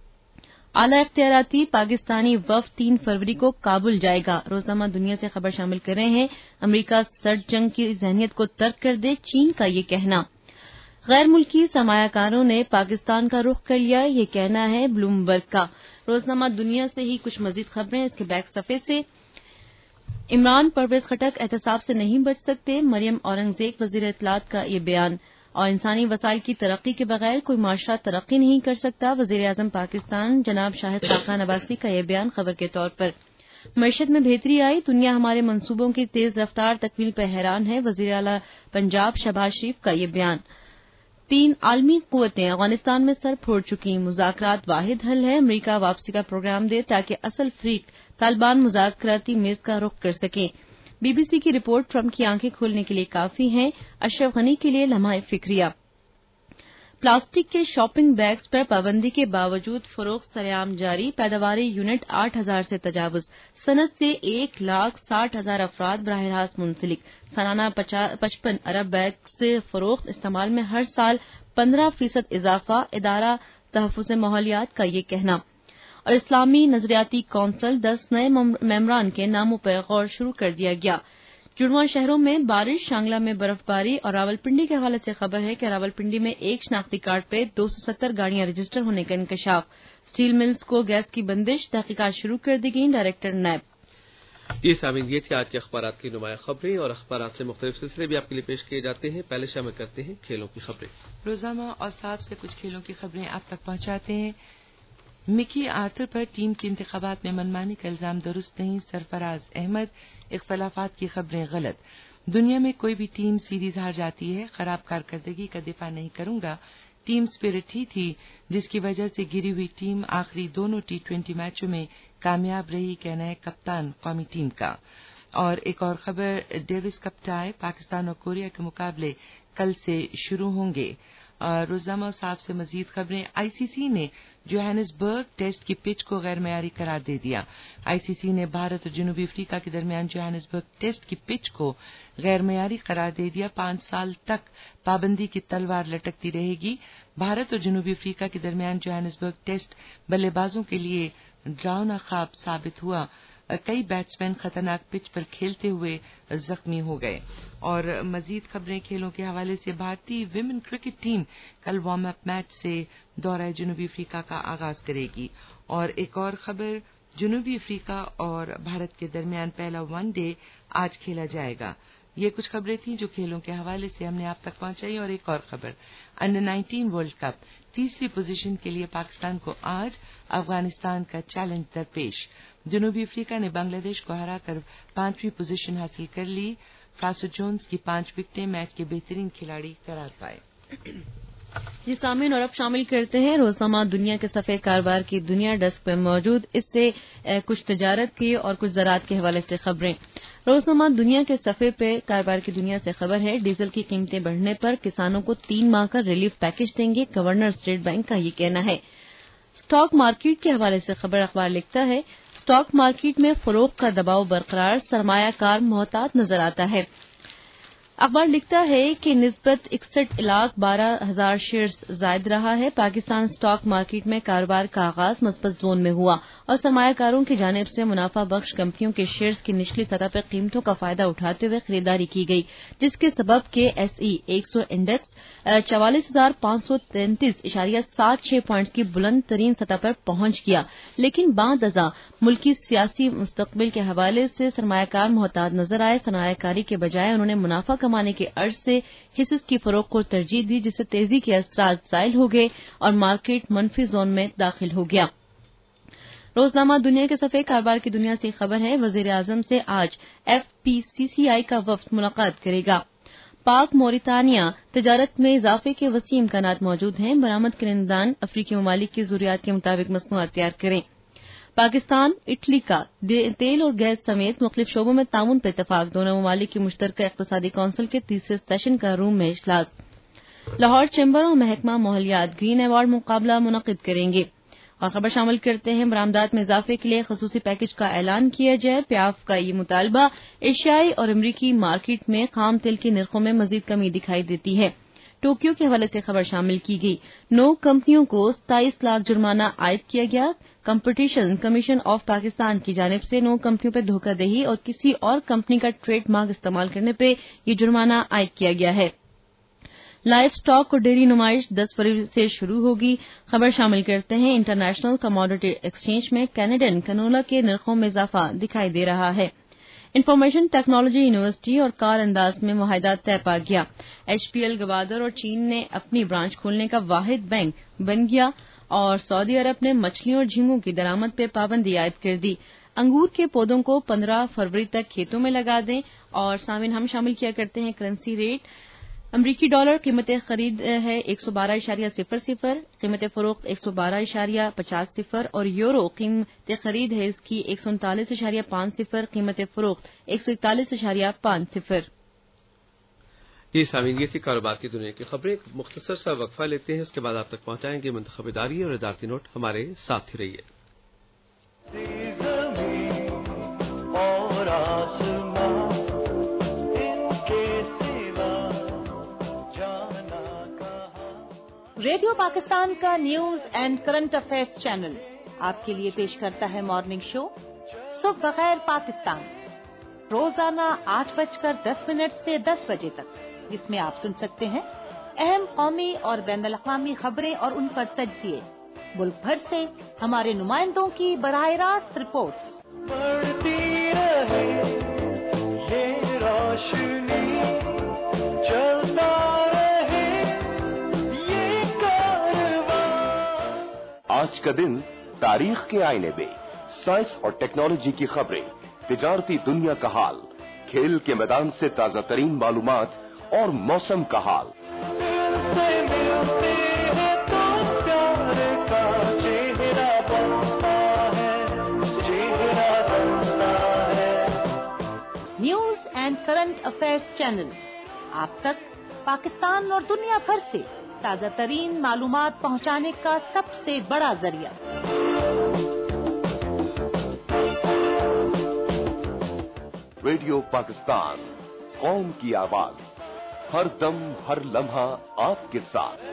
आला इख्तियाराती पाकिस्तानी वफ्द तीन फरवरी को काबुल जाएगा। रोजनामा दुनिया से खबर शामिल कर रहे हैं अमरीका सर्द जंग की जहनियत को तर्क कर दे, चीन का ये कहना। गैर मुल्की सरमायाकारों ने पाकिस्तान का रुख कर लिया, ये कहना है ब्लूमबर्ग का। रोजनामा दुनिया से ही कुछ मजीद खबरें इसके बैक सफे से। इमरान परवेज खटक एहतसाब से नहीं बच सकते, मरियम औरंगजेब वजीर इत्तलात का ये बयान। और इंसानी वसाइल की तरक्की के बगैर कोई माशरा तरक्की नहीं कर सकता, वजीर आजम पाकिस्तान जनाब शाहिद खाकान अब्बासी का यह बयान खबर के तौर पर। मईशत में बेहतरी आई, दुनिया हमारे मंसूबों की तेज रफ्तार तकमील पर हैरान है, वजीर आला पंजाब शहबाज शरीफ का ये बयान। तीन आलमी कुव्वतें अफगानिस्तान में सर फोड़ चुकी, मुज़ाकरात वाहिद हल है, अमरीका वापसी का प्रोग्राम दे ताकि असल फ्रीक तालिबान मुज़ाकराती मेज का रुख कर सके। बीबीसी की रिपोर्ट ट्रंप की आंखें खोलने के लिए काफी है, अशरफ गनी के लिए लम्हा फिक्रिया। प्लास्टिक के शॉपिंग बैग्स पर पाबंदी के बावजूद फरोख्त सरेआम जारी, पैदावारी यूनिट आठ हजार से तजावुज, सनत से एक लाख साठ हजार अफराद बराह रास्त मुंसलिक, सालाना पचपन अरब बैग से फरोख्त, इस्तेमाल में हर साल पंद्रह फीसद इजाफा, इदारा तहफ़्फ़ुज़ माहौलियात का ये कहना। और इस्लामी नजरियाती कौंसिल दस नए मेम्बरान के नामों पर गौर शुरू कर दिया गया। जुड़वा शहरों में बारिश, शांगला में बर्फबारी। और रावलपिंडी के हवाले से खबर है कि रावलपिंडी में एक शनाख्ती कार्ड पे दो सौ सत्तर गाड़ियां रजिस्टर होने का इंकशाफ। स्टील मिल्स को गैस की बंदिश, तहकीकात शुरू कर दी गई, डायरेक्टर नैब। ये सामीन ये थी आज के अखबारात की नुमाया खबरें और अखबारात से मुख्तलिफ सिलसिले भी आपके लिए पेश किए जाते हैं। पहले शामिल करते हैं खेलों की खबरें। रोजाना और साहब से कुछ खेलों की खबरें आप तक पहुंचाते हैं। मिकी आर्थर पर टीम के इंतखाबात में मनमानी का इल्जाम दुरुस्त नहीं, सरफराज अहमद। इख्तलाफात की खबरें गलत, दुनिया में कोई भी टीम सीरीज हार जाती है, खराब कारकर्दगी का दिफा नहीं करूंगा, टीम स्पिरिट ही थी जिसकी वजह से गिरी हुई टीम आखिरी दोनों टी ट्वेंटी मैचों में कामयाब रही, कहना है कप्तान कौमी टीम का। और एक और खबर, डेविस कप टाई, पाकिस्तान और कोरिया के मुकाबले कल से शुरू होंगे। रोजनामा साहब से मजीद खबरें। आईसीसी ने जोहानिसबर्ग टेस्ट की पिच को गैर मयारी करार दे दिया। आईसीसी ने भारत और जनूबी अफ्रीका के दरमियान जोहानिसबर्ग टेस्ट की पिच को गैर मयारी करार दे दिया। पांच साल तक पाबंदी की तलवार लटकती रहेगी। भारत और जनूबी अफ्रीका के दरमियान जोहानिसबर्ग टेस्ट बल्लेबाजों के लिए डरावना ख्वाब साबित हुआ। कई बैट्समैन खतरनाक पिच पर खेलते हुए जख्मी हो गए। और मजीद खबरें खेलों के हवाले से। भारतीय विमेन क्रिकेट टीम कल वार्म अप मैच से दौरा जनूबी अफ्रीका का आगाज करेगी। और एक और खबर, जनूबी अफ्रीका और भारत के दरमियान पहला वनडे आज खेला जाएगा। ये कुछ खबरें थीं जो खेलों के हवाले से हमने आप तक पहुंचाई। और एक और खबर, अंडर नाइनटीन वर्ल्ड कप तीसरी पोजीशन के लिए पाकिस्तान को आज अफगानिस्तान का चैलेंज दरपेश। जनूबी अफ्रीका ने बांग्लादेश को हराकर पांचवीं पोजीशन हासिल कर ली। फ्रांसो जोन्स की पांच विकेटें मैच के बेहतरीन खिलाड़ी करार पाए। जी सामीन, और अब शामिल करते हैं रोजनामा दुनिया के सफे कारोबार की दुनिया डेस्क पर मौजूद इससे कुछ तजारत की और कुछ ज़राअत के हवाले से खबरें। रोजनामा दुनिया के सफे पे कारोबार की दुनिया से खबर है, डीजल की कीमतें बढ़ने पर किसानों को तीन माह का रिलीफ पैकेज देंगे, गवर्नर स्टेट बैंक का ये कहना है। स्टॉक मार्केट के हवाले से खबर अखबार लिखता है, स्टॉक मार्केट में फरोख्त का दबाव बरकरार, सरमायाकार मोहतात नजर आता है। अखबार लिखता है कि निस्बत इकसठ लाख बारह हजार शेयर्स जायद रहा है। पाकिस्तान स्टॉक मार्केट में कारोबार का आगाज मस्बत जोन में हुआ और सरमायाकारों की जानिब से मुनाफा बख्श कंपनियों के शेयर्स की निचली सतह पर कीमतों का फायदा उठाते हुए खरीदारी की गई, जिसके सबब के एसई एक सौ इंडेक्स चवालीस हजार पांच सौ तैंतीस इशारिया सात छह पॉइंट्स की बुलंद तरीन सतह पर पहुंच गया। लेकिन बाद अज़ा मुल्की सियासी मुस्तकबिल के हवाले से सरमायाकार मोहतात नजर आए। सरमायाकारी के बजाय उन्होंने मुनाफा कमाने के अर्ज से हिस्से की फरोख्त को तरजीह दी, जिससे तेजी के असरात ज़ाइल हो गए और मार्केट मनफी जोन में दाखिल हो गया। रोजनामा दुनिया के सफे कारोबार की दुनिया से खबर है, वजीर आजम से आज एफ पी सी सी आई का वफ्द मुलाकात करेगा। पाक मोरितानिया तजारत में इजाफे के वसी इम्कानात मौजूद हैं। बरामद करंदान अफ्रीकी ममालिक की जरूरियात के मुताबिक मसनूआत तैयार करें। पाकिस्तान इटली का तेल और गैस समेत मुख्तलिफ शोबों में ताउन पर इतफाक। दोनों ममालिक की मुश्तरका इक़्तिसादी कौंसिल के तीसरे सेशन का रूम में इजलास। लाहौर चैम्बर और महकमा माहौलियात ग्रीन अवार्ड मुकाबला मुनक़िद करेंगे। और खबर शामिल करते हैं, बरामदात में इजाफे के लिए खसूसी पैकेज का ऐलान किया जाए। प्याफ का ये मुतालबा एशियाई और अमरीकी मार्केट में खाम तेल की निर्खों में मजीद कमी दिखाई देती है। टोक्यो के हवाले से खबर शामिल की गई। नौ कंपनियों को सताईस लाख जुर्माना आयद किया गया। कंपटीशन कमीशन ऑफ पाकिस्तान की जानिब से नौ कंपनियों पर धोखाधड़ी और किसी और कंपनी का ट्रेड मार्क इस्तेमाल करने पर यह जुर्माना आयद किया गया है। लाइव स्टॉक और डेयरी नुमाइश दस फरवरी से शुरू होगी। खबर शामिल करते हैं, इंटरनेशनल कमोडिटी एक्सचेंज में कैनेडियन कैनोला के नरखों में इजाफा दिखाई दे रहा है। इंफॉर्मेशन टेक्नोलॉजी यूनिवर्सिटी और कार अंदाज में मुआहदा तय पा गया। एचपीएल गवादर और चीन ने अपनी ब्रांच खोलने का वाहिद बैंक बन गया और सऊदी अरब ने मछलियों और झींगों की दरामद पर पाबंदी आयद कर दी। अंगूर के पौधों को पंद्रह फरवरी तक खेतों में लगा दें। और सामिन हम शामिल किया करते हैं करेंसी रेट। अमरीकी डॉलर कीमत खरीद है एक सौ बारह इशारिया सिफर सिफर, कीमत फरोख्त एक सौ बारह इशारिया पचास सिफर और यूरो कीमत खरीद है इसकी एक सौ उनतालीस इशारिया पांच सिफर, कीमत फरोख्त एक सौ इकतालीस इशारिया पांच सिफर। ये सामीन ये थी कारोबार की दुनिया की खबरें। एक मुख्तसर सा वक्फा लेते हैं, उसके बाद आप तक पहुंचाएंगे मुंतखब इदारी और इदारती नोट। हमारे साथ ही रहिए। रेडियो पाकिस्तान का news and current affairs channel आपके लिए पेश करता है मॉर्निंग शो सुबह बखैर पाकिस्तान, रोजाना आठ बजकर दस मिनट से दस बजे तक, जिसमें आप सुन सकते हैं अहम कौमी और बैनुल अक़वामी खबरें और उन पर तज्ज़िये, मुल्क भर से हमारे नुमाइंदों की बराह रास्त रिपोर्ट्स। बढ़ती रहे ये रोशनी, चलता रहे ये कारवां। आज का दिन तारीख के आईने में साइंस और टेक्नोलॉजी की खबरें, तिजारती दुनिया का हाल, खेल के मैदान से ताजा तरीन मालूमात और मौसम का हाल। News and current affairs channel आप तक पाकिस्तान और दुनिया भर से ताजा तरीन मालूमात पहुंचाने का सबसे बड़ा जरिया। रेडियो पाकिस्तान, कौम की आवाज, हर दम हर लम्हा आपके साथ।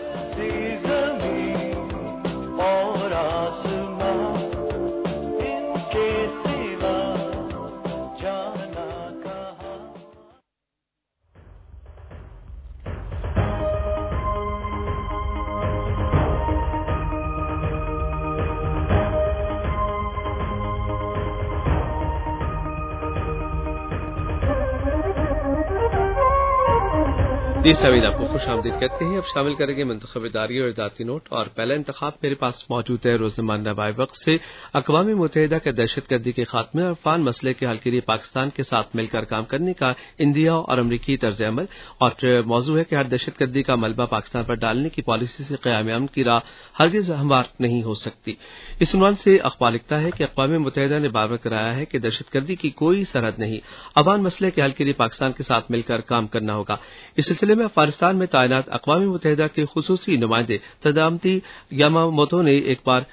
और आसमां इनके सिवा जाना कहां। جی سامعین، آپ کو خوش آمدید کہتے ہیں. اب شامل کریں گے منتخب اداری اور ذاتی نوٹ. اور پہلا انتخاب میرے پاس موجود ہے روزنامہ نوائے وقت سے. اقوام متحدہ کے دہشت گردی کے خاتمے اور افغان مسئلے کے حل کے لیے پاکستان کے ساتھ مل کر کام کرنے کا انڈیا اور امریکی طرز عمل. اور موضوع ہے کہ ہر دہشت گردی کا ملبہ پاکستان پر ڈالنے کی پالیسی سے قیام امن کی راہ ہرگز ہموار نہیں ہو سکتی. اس عنوان سے اخبار لکھتا ہے کہ اقوام متحدہ نے بار بار کرایا ہے کہ دہشت گردی کی کوئی سرحد نہیں. افغان مسئلے کے حل کے لیے پاکستان کے ساتھ مل کر کام کرنا ہوگا. اس سلسلے میں افغانستان میں تعینات اقوام متحدہ کے خصوصی نمائندے تدامتی یاماموتو نے ایک بار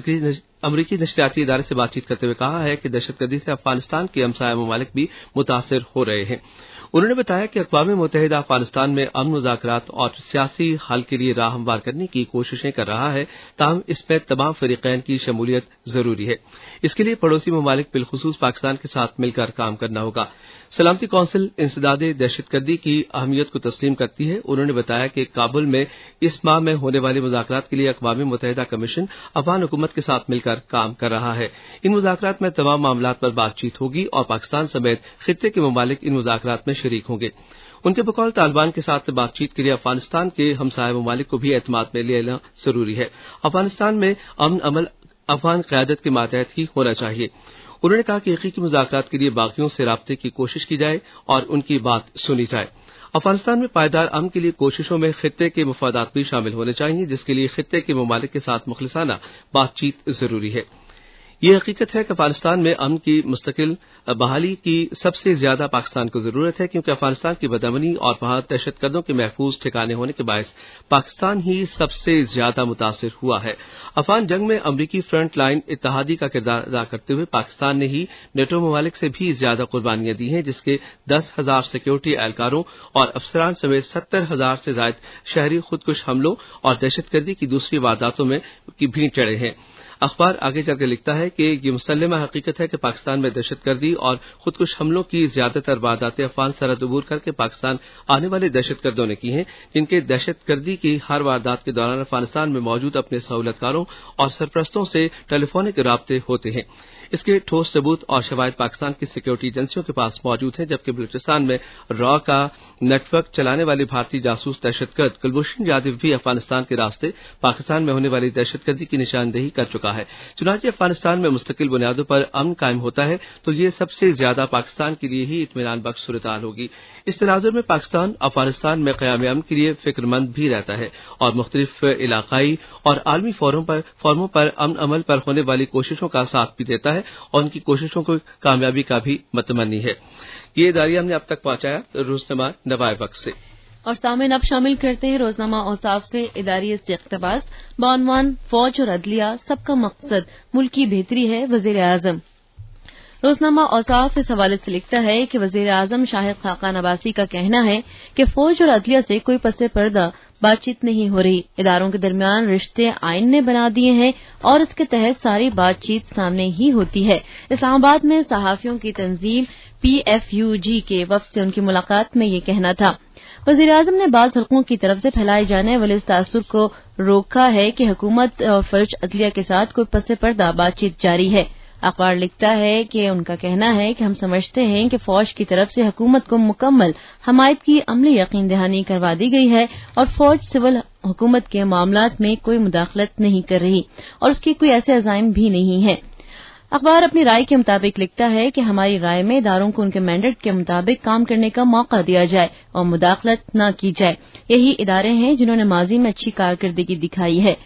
امریکی نشریاتی ادارے سے بات چیت کرتے ہوئے کہا ہے کہ دہشت گردی سے افغانستان کے ہمسایہ ممالک بھی متاثر ہو رہے ہیں. انہوں نے بتایا کہ اقوام متحدہ افغانستان میں امن مذاکرات اور سیاسی حل کے لیے راہ ہموار کرنے کی کوششیں کر رہا ہے، تاہم اس میں تمام فریقین کی شمولیت ضروری ہے. اس کے لیے پڑوسی ممالک بالخصوص پاکستان کے ساتھ مل کر کام کرنا ہوگا. سلامتی کونسل انسداد دہشت گردی کی اہمیت کو تسلیم کرتی ہے. انہوں نے بتایا کہ کابل میں اس ماہ میں ہونے والے مذاکرات کے لیے اقوام متحدہ کمیشن افغان حکومت کے ساتھ مل کر کام کر رہا ہے. ان مذاکرات میں تمام معاملات پر بات چیت ہوگی اور پاکستان سمیت خطے کے ممالک ان مذاکرات میں شریک ہوں گے. ان کے بقول طالبان کے ساتھ بات چیت کے لیے افغانستان کے ہمسایہ ممالک کو بھی اعتماد میں لینا ضروری ہے. افغانستان میں امن عمل افغان قیادت کے ماتحت ہی ہونا چاہیے. انہوں نے کہا کہ حقیقی مذاکرات کے لیے باغیوں سے رابطے کی کوشش کی جائے اور ان کی بات سنی جائے. افغانستان میں پائیدار امن کے لیے کوششوں میں خطے کے مفادات بھی شامل ہونے چاہیے، جس کے لیے خطے کے ممالک کے ساتھ مخلصانہ بات چیت ضروری ہے. یہ حقیقت ہے کہ افغانستان میں امن کی مستقل بحالی کی سب سے زیادہ پاکستان کو ضرورت ہے، کیونکہ افغانستان کی بدامنی اور وہاں دہشت گردوں کے محفوظ ٹھکانے ہونے کے باعث پاکستان ہی سب سے زیادہ متاثر ہوا ہے. افغان جنگ میں امریکی فرنٹ لائن اتحادی کا کردار ادا کرتے ہوئے پاکستان نے ہی نیٹو ممالک سے بھی زیادہ قربانیاں دی ہیں، جس کے دس ہزار سیکورٹی اہلکاروں اور افسران سمیت ستر ہزار سے زائد شہری خودکش حملوں اور دہشت گردی کی دوسری وارداتوں میں کی بھینٹ چڑھے ہیں. اخبار آگے چل کے لکھتا ہے کہ یہ مسلمہ حقیقت ہے کہ پاکستان میں دہشت گردی اور خودکش حملوں کی زیادہ تر وارداتیں افغان سرحد عبور کر کے پاکستان آنے والے دہشت گردوں نے کی ہیں، جن کے دہشت گردی کی ہر واردات کے دوران افغانستان میں موجود اپنے سہولت کاروں اور سرپرستوں سے ٹیلی فونک رابطے ہوتے ہیں. اس کے ٹھوس ثبوت اور شواہد پاکستان کی سیکورٹی ایجنسیوں کے پاس موجود ہیں، جبکہ بلوچستان میں را کا نیٹ ورک چلانے والے بھارتی جاسوس دہشت گرد کلبھوشن یادو بھی افغانستان کے راستے پاکستان میں ہونے والی دہشت گردی کی نشاندہی کر چکا ہے. چنانچہ افغانستان میں مستقل بنیادوں پر امن قائم ہوتا ہے تو یہ سب سے زیادہ پاکستان کے لیے ہی اطمینان بخش صورتحال ہوگی. اس تناظر میں پاکستان افغانستان میں قیام امن کے لیے فکر مند بھی رہتا ہے اور مختلف علاقائی اور عالمی فورم پر فورموں پر امن عمل پر ہونے والی کوششوں کا ساتھ بھی دیتا ہے اور ان کی کوششوں کو کامیابی کا بھی متمنی ہے. یہ اداریہ ہم نے اب تک پہنچایا روزنامہ نوائے وقت سے. اور سامعین اب شامل کرتے ہیں روزنامہ اوصاف سے اداریہ سے اقتباس بعنوان فوج اور عدلیہ سب کا مقصد ملک کی بہتری ہے وزیر اعظم. روزنامہ اوصاف اس حوالے سے لکھتا ہے کہ وزیر اعظم شاہد خاقان عباسی کا کہنا ہے کہ فوج اور عدلیہ سے کوئی پس پردہ بات چیت نہیں ہو رہی. اداروں کے درمیان رشتے آئین نے بنا دیے ہیں اور اس کے تحت ساری بات چیت سامنے ہی ہوتی ہے. اسلام آباد میں صحافیوں کی تنظیم پی ایف یو جی کے وفد سے ان کی ملاقات میں یہ کہنا تھا. وزیر اعظم نے بعض حلقوں کی طرف سے پھیلائے جانے والے اس تاثر کو روکا ہے کہ حکومت اور فوج عدلیہ کے ساتھ کوئی پس پردہ بات چیت جاری ہے. اخبار لکھتا ہے کہ ان کا کہنا ہے کہ ہم سمجھتے ہیں کہ فوج کی طرف سے حکومت کو مکمل حمایت کی عملی یقین دہانی کروا دی گئی ہے اور فوج سول حکومت کے معاملات میں کوئی مداخلت نہیں کر رہی اور اس کے کوئی ایسے عزائم بھی نہیں ہیں. اخبار اپنی رائے کے مطابق لکھتا ہے کہ ہماری رائے میں اداروں کو ان کے مینڈیٹ کے مطابق کام کرنے کا موقع دیا جائے اور مداخلت نہ کی جائے. یہی ادارے ہیں جنہوں نے ماضی میں اچھی کارکردگی دکھائی ہے.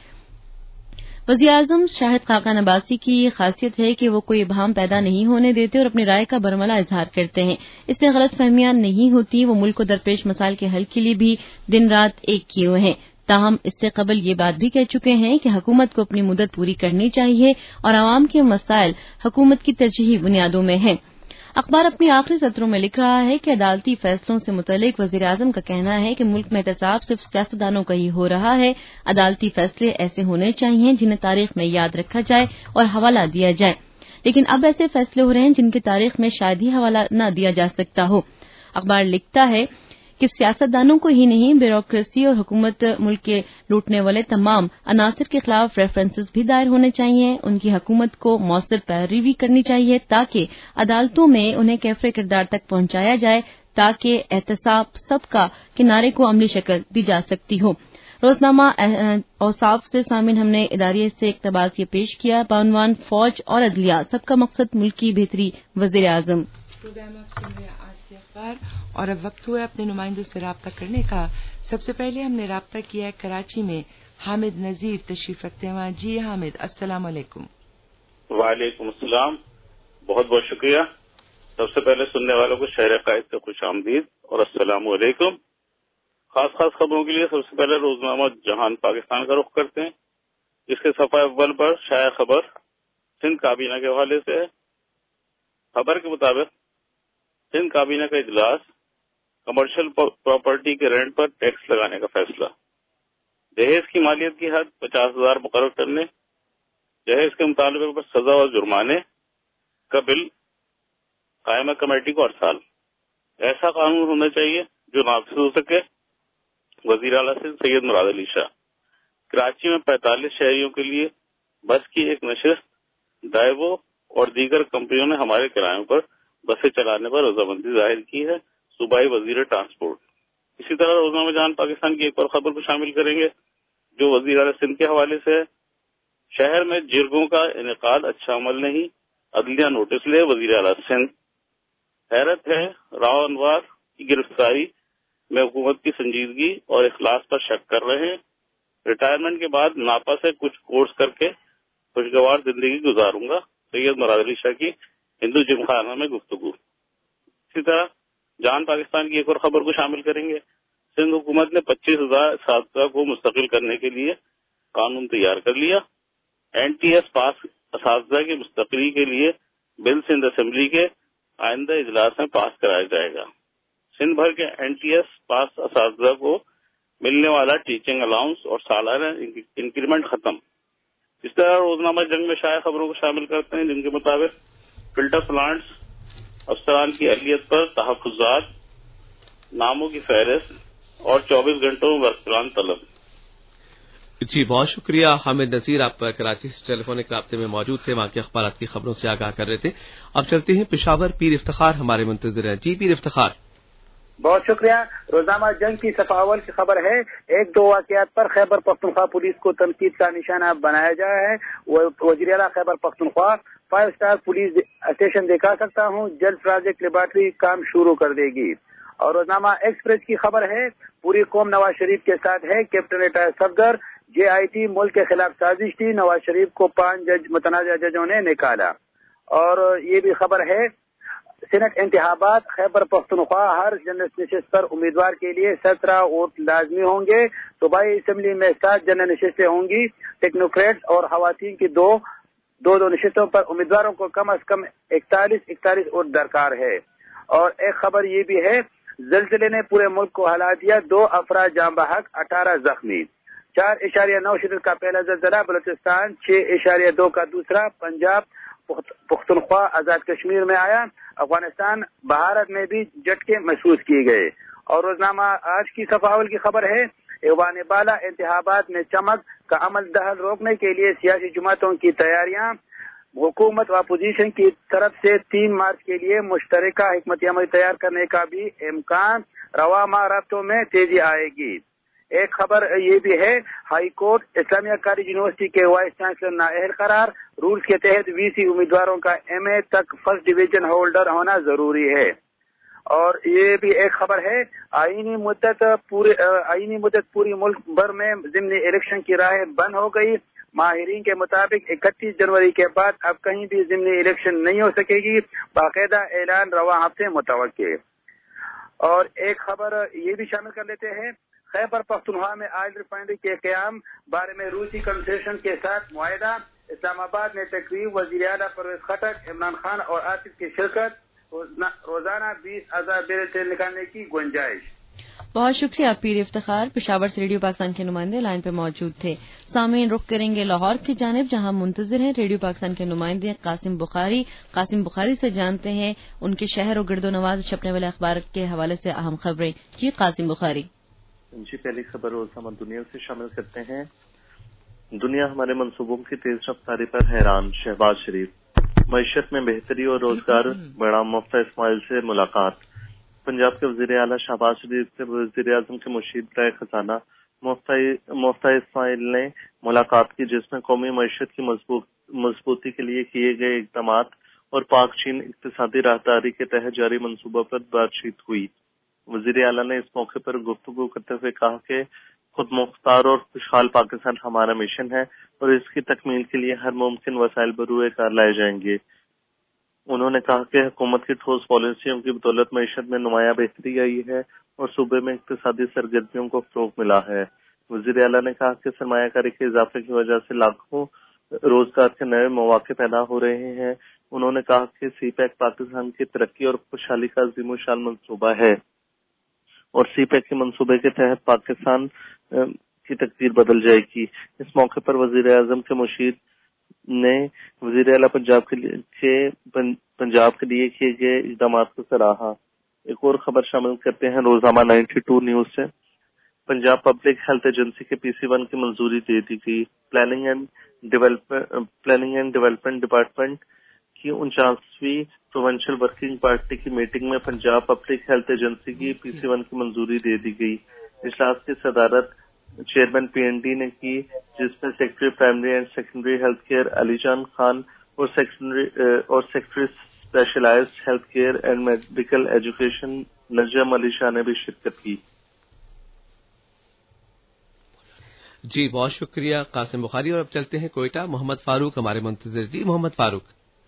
وزیر اعظم شاہد خاقان عباسی کی یہ خاصیت ہے کہ وہ کوئی ابہام پیدا نہیں ہونے دیتے اور اپنی رائے کا برملا اظہار کرتے ہیں. اس سے غلط فہمیاں نہیں ہوتی. وہ ملک کو درپیش مسائل کے حل کے لیے بھی دن رات ایک کیے ہوئے ہیں. تاہم اس سے قبل یہ بات بھی کہہ چکے ہیں کہ حکومت کو اپنی مدت پوری کرنی چاہیے اور عوام کے مسائل حکومت کی ترجیحی بنیادوں میں ہیں. اخبار اپنی آخری سطروں میں لکھ رہا ہے کہ عدالتی فیصلوں سے متعلق وزیر اعظم کا کہنا ہے کہ ملک میں احتساب صرف سیاستدانوں کا ہی ہو رہا ہے. عدالتی فیصلے ایسے ہونے چاہیے جنہیں تاریخ میں یاد رکھا جائے اور حوالہ دیا جائے، لیکن اب ایسے فیصلے ہو رہے ہیں جن کی تاریخ میں شاید ہی حوالہ نہ دیا جا سکتا ہو. اخبار لکھتا ہے کہ سیاستدانوں کو ہی نہیں بیوروکریسی اور حکومت ملک کے لوٹنے والے تمام عناصر کے خلاف ریفرنسز بھی دائر ہونے چاہیے. ان کی حکومت کو مؤثر پیروی کرنی چاہیے تاکہ عدالتوں میں انہیں کیفر کردار تک پہنچایا جائے تاکہ احتساب سب کا کنارے کو عملی شکل دی جا سکتی ہو۔ روزنامہ اوصاف سے سامعین ہم نے اداریے سے اقتباس یہ پیش کیا بعنوان فوج اور عدلیہ سب کا مقصد ملک کی بہتری وزیر اعظم۔ پروگرام آپ سن رہے ہیں آج کے اخبار اور اب وقت ہوا اپنے نمائندوں سے رابطہ کرنے کا۔ سب سے پہلے ہم نے رابطہ کیا ہے کراچی میں حامد نذیر تشریف رکھتے ہیں وہاں۔ جی حامد، السلام علیکم۔ وعلیکم السلام، بہت بہت شکریہ۔ سب سے پہلے سننے والوں کو شہر قائد سے خوش آمدید اور السلام علیکم۔ خاص خاص خبروں کے لیے سب سے پہلے روزنامہ جہان پاکستان کا رخ کرتے ہیں، جس کے صفحہ اول پر شائع خبر سندھ کابینہ کے حوالے سے ہے۔ خبر کے مطابق سندھ کابینہ کا اجلاس، کمرشل پراپرٹی کے رینٹ پر ٹیکس لگانے کا فیصلہ، جہیز کی مالیت کی حد پچاس ہزار مقرر کرنے، جہیز کے مطالبے پر سزا اور جرمانے کا بل، قائمہ کمیٹی کو ارسال۔ ایسا قانون ہونا چاہیے جو نافذ ہو سکے، وزیر اعلیٰ سے سید مراد علی شاہ۔ کراچی میں پینتالیس شہریوں کے لیے بس کی ایک نشست، ڈائیوو اور دیگر کمپنیوں نے ہمارے کرایوں پر بسیں چلانے پر رضامندی ظاہر کی ہے، صوبائی وزیر ٹرانسپورٹ۔ اسی طرح روزنامہ جہان پاکستان کی ایک اور خبر کو شامل کریں گے جو وزیر اعلیٰ سندھ کے حوالے سے ہے۔ شہر میں جرگوں کا انعقاد اچھا عمل نہیں، عدلیہ نوٹس لے وزیر اعلیٰ سندھ۔ حیرت ہے راؤ انوار کی گرفتاری میں حکومت کی سنجیدگی اور اخلاص پر شک کر رہے ہیں۔ ریٹائرمنٹ کے بعد ناپا سے کچھ کورس کر کے خوشگوار زندگی گزاروں گا، سید مراد علی شاہ کی ہندو جم خانہ میں گفتگو۔ اسی طرح جہان پاکستان کی ایک اور خبر کو شامل کریں گے۔ سندھ حکومت نے پچیس ہزار اساتذہ کو مستقل کرنے کے لیے قانون تیار کر لیا۔ این ٹی ایس پاس اساتذہ کی مستقلی کے لیے بل سندھ اسمبلی کے آئندہ اجلاس میں پاس کرایا جائے گا۔ سندھ بھر کے این ٹی ایس پاس اساتذہ کو ملنے والا ٹیچنگ الاؤنس اور سالانہ انکریمنٹ ختم۔ اس طرح روزنامہ جنگ میں شائع خبروں کو شامل کرتے ہیں جن کے مطابق فلٹر پلانٹس افسران کی اہلیت پر تحفظات، ناموں کی فہرست اور چوبیس گھنٹوں میں ورک پلان طلب۔ جی بہت شکریہ حامد نذیر، آپ کراچی سے ٹیلی فونک رابطے میں موجود تھے، وہاں کے اخبارات کی خبروں سے آگاہ کر رہے تھے۔ اب چلتے ہیں پشاور، پیر افتخار ہمارے منتظر ہیں۔ جی پیر افتخار۔ بہت شکریہ۔ روزنامہ جنگ کی صفحہ اول کی خبر ہے، ایک دو واقعات پر خیبر پختونخوا پولیس کو تنقید کا نشانہ بنایا گیا ہے۔ وزیر اعلیٰ Khyber Pakhtunkhwa, five star police station دکھا سکتا ہوں، جلد پروجیکٹ لیبارٹری کام شروع کر دے گی۔ اور روزنامہ ایکسپریس کی خبر ہے، پوری قوم نواز شریف کے ساتھ ہے، captain retire Safdar, J I T ملک کے خلاف سازش تھی، نواز شریف کو پانچ جج متنازع ججوں نے نکالا۔ اور یہ بھی خبر ہے، سینٹ انتخابات خیبر پختونخوا ہر جنرل نشست پر امیدوار کے لیے سترہ ووٹ لازمی ہوں گے، صوبائی اسمبلی میں سات جنرل نشستیں ہوں گی، ٹیکنوکریٹس اور خواتین کی دو دو دو نشستوں پر امیدواروں کو کم از کم اکتالیس اکتالیس ووٹ درکار ہے۔ اور ایک خبر یہ بھی ہے، زلزلے نے پورے ملک کو ہلا دیا، دو افراد جاں بحق، اٹھارہ زخمی۔ چار اشاریہ نو شدت کا پہلا زلزلہ بلوچستان، چھ اشاریہ دو کا دوسرا پنجاب پختونخوا آزاد کشمیر میں آیا۔ افغانستان بھارت میں بھی جھٹکے محسوس کیے گئے۔ اور روزنامہ آج کی صفحہ اول کی خبر ہے، ایوان بالا انتخابات میں چمک کا عمل دخل روکنے کے لیے سیاسی جماعتوں کی تیاریاں، حکومت و اپوزیشن کی طرف سے تین مارچ کے لیے مشترکہ حکمت عملی تیار کرنے کا بھی امکان، رواں ماہ رابطوں میں تیزی آئے گی۔ ایک خبر یہ بھی ہے، high court Islamia college university کے وائس چانسلر نااہل قرار، رولز کے تحت وی سی امیدواروں کا ایم اے تک فرسٹ ڈویژن ہولڈر ہونا ضروری ہے۔ اور یہ بھی ایک خبر ہے، آئینی مدت پورے آئینی مدت پوری ملک بھر میں ضمنی الیکشن کی راہیں بند ہو گئی۔ ماہرین کے مطابق اکتیس جنوری کے بعد اب کہیں بھی ضمنی الیکشن نہیں ہو سکے گی، باقاعدہ اعلان رواں ہفتے متوقع۔ اور ایک خبر یہ بھی شامل کر لیتے ہیں، خیبر پختونخوا میں آئل ریفائنری کے قیام بارے میں روسی کنسیشن کے ساتھ معاہدہ، اسلام آباد میں تقریب، وزیر اعلیٰ پرویز خٹک، عمران خان اور آصف کی شرکت، روزانہ بیس ہزار بیرل تیل نکالنے کی گنجائش۔ بہت شکریہ پیر افتخار، پشاور سے ریڈیو پاکستان کے نمائندے لائن پہ موجود تھے۔ سامعین رخ کریں گے لاہور کی جانب، جہاں منتظر ہیں ریڈیو پاکستان کے نمائندے قاسم بخاری۔ قاسم بخاری سے جانتے ہیں ان کے شہر اور گرد و نواز چھپنے والے اخبار کے حوالے سے اہم خبریں۔ جی قاسم بخاری۔ جی پہلی خبر روزنامہ دنیا سے شامل کرتے ہیں، دنیا ہمارے منصوبوں کی تیز رفتاری پر حیران، شہباز شریف۔ معیشت میں بہتری اور روزگار بڑھا، مفتہ اسماعیل سے ملاقات۔ پنجاب کے وزیر اعلیٰ شہباز شریف سے وزیر اعظم کے مشیر برائے خزانہ مفتاح اسماعیل نے ملاقات کی، جس میں قومی معیشت کی مضبوطی کے لیے کیے گئے اقدامات اور پاک چین اقتصادی راہداری کے تحت جاری منصوبہ پر بات چیت ہوئی۔ وزیر اعلیٰ نے اس موقع پر گفتگو کرتے ہوئے کہا کہ خود مختار اور خوشحال پاکستان ہمارا مشن ہے اور اس کی تکمیل کے لیے ہر ممکن وسائل بروئے کار لائے جائیں گے۔ انہوں نے کہا کہ حکومت کی ٹھوس پالیسیوں کی بدولت معیشت میں نمایاں بہتری آئی ہے اور صوبے میں اقتصادی سرگرمیوں کو فروغ ملا ہے۔ وزیر اعلیٰ نے کہا کہ سرمایہ کاری کے اضافے کی وجہ سے لاکھوں روزگار کے نئے مواقع پیدا ہو رہے ہیں۔ انہوں نے کہا کہ سی پیک پاکستان کی ترقی اور خوشحالی کا عظیم الشان منصوبہ ہے اور سی پیک کے منصوبے کے تحت پاکستان کی تقدیر بدل جائے گی۔ اس موقع پر وزیر اعظم کے مشیر نے وزیر اعلیٰ پنجاب کے لیے پنجاب کے لیے کیے گئے اقدامات کو سراہا۔ ایک اور خبر شامل کرتے ہیں روزنامہ نائنٹی ٹو نیوز سے۔ پنجاب پبلک ہیلتھ ایجنسی کے پی سی ون کی منظوری دے دی گئی۔ Planning and planning and development department کی انچاسویں پروونشل ورکنگ پارٹی کی میٹنگ میں پنجاب پبلک ہیلتھ ایجنسی کی پی سی ون کی منظوری دے دی گئی۔ اجلاس کی صدارت چیئرمین پی این ڈی نے کی، جس میں secretary primary and secondary health care Ali Jan Khan اور سیکنڈری اور secretary specialised health care and medical education Najam Ali Shah نے بھی شرکت کی۔ جی بہت شکریہ قاسم بخاری، اور اب چلتے ہیں کوئٹہ۔ محمد فاروق ہمارے منتظر۔ جی محمد فاروق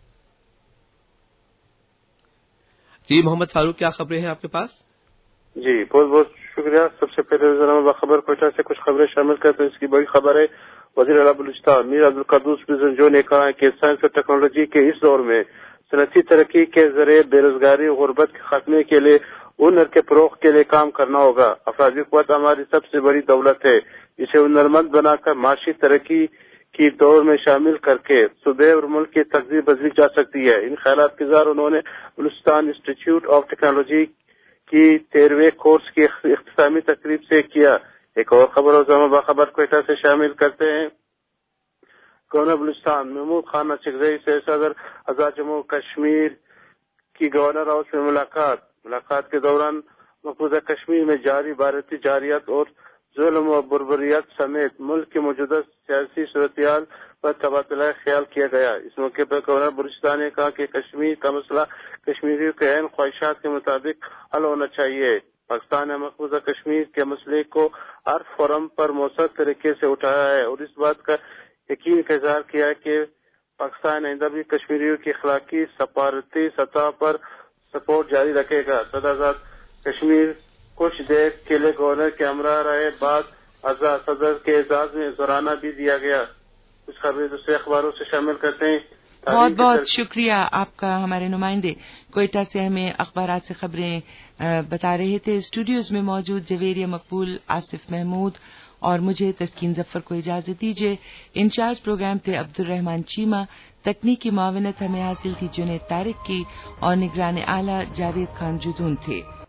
جی محمد فاروق کیا خبریں ہیں آپ کے پاس؟ جی بہت بہت شکریہ۔ سب سے پہلے روزانہ باخبر کوئٹہ سے کچھ خبریں شامل کرتے ہیں۔ اس کی بڑی خبر ہے، وزیر اعلیٰ بلوچستان میر عبدالقدوس پریزنجو نے کہا ہے کہ سائنس اور ٹیکنالوجی کے اس دور میں صنعتی ترقی کے ذریعے بے روزگاری اور غربت کے خاتمے کے لیے ہنر کے فروغ کے لیے کام کرنا ہوگا۔ افرادی قوت ہماری سب سے بڑی دولت ہے، اسے ہنرمند بنا کر معاشی ترقی کی دور میں شامل کر کے صوبے اور ملک کی تقدیر بدلی جا سکتی ہے۔ ان خیالات کا اظہار انہوں نے بلوچستان انسٹی ٹیوٹ آف ٹیکنالوجی کی تیرہویں کورس کی اختتامی تقریب سے کیا۔ ایک اور خبر روزانہ باخبر کوئٹہ سے شامل کرتے ہیں۔ گورنر بلوچستان محمود خان اچکزئی سے صدر آزاد جموں کشمیر کی گورنر ہاؤس میں ملاقات۔ ملاقات کے دوران مقبوضہ کشمیر میں جاری بھارتی جارحیت اور ظلم و بربریت سمیت ملک کی موجودہ سیاسی صورتحال پر تبادلہ خیال کیا گیا۔ اس موقع پر گورنر بلوچستان نے کہا کہ کشمیر کا مسئلہ کشمیریوں کے عین خواہشات کے مطابق حل ہونا چاہیے۔ پاکستان نے مقبوضہ کشمیر کے مسئلے کو ہر فورم پر مؤثر طریقے سے اٹھایا ہے اور اس بات کا یقین کا اظہار کیا ہے کہ پاکستان آئندہ بھی کشمیریوں کی اخلاقی سفارتی سطح پر سپورٹ جاری رکھے گا۔ صدر کشمیر کچھ دیر کے لیے گورنر کے ہمراہ رہے، بعد ازاں صدر کے اعزاز میں زورانہ بھی دیا گیا۔ کچھ خبریں دوسرے اخباروں سے شامل کرتے ہیں۔ بہت بہت شکریہ آپ کا ہمارے نمائندے کوئٹہ سے ہمیں اخبارات سے خبریں بتا رہے تھے۔ اسٹوڈیوز میں موجود جویریہ مقبول، آصف محمود اور مجھے تسکین ظفر کو اجازت دیجیے۔ انچارج پروگرام تھے عبد الرحمان چیمہ، تکنیکی معاونت ہمیں حاصل تھی جنید طارق کی اور نگران اعلیٰ جاوید خان جدون تھے۔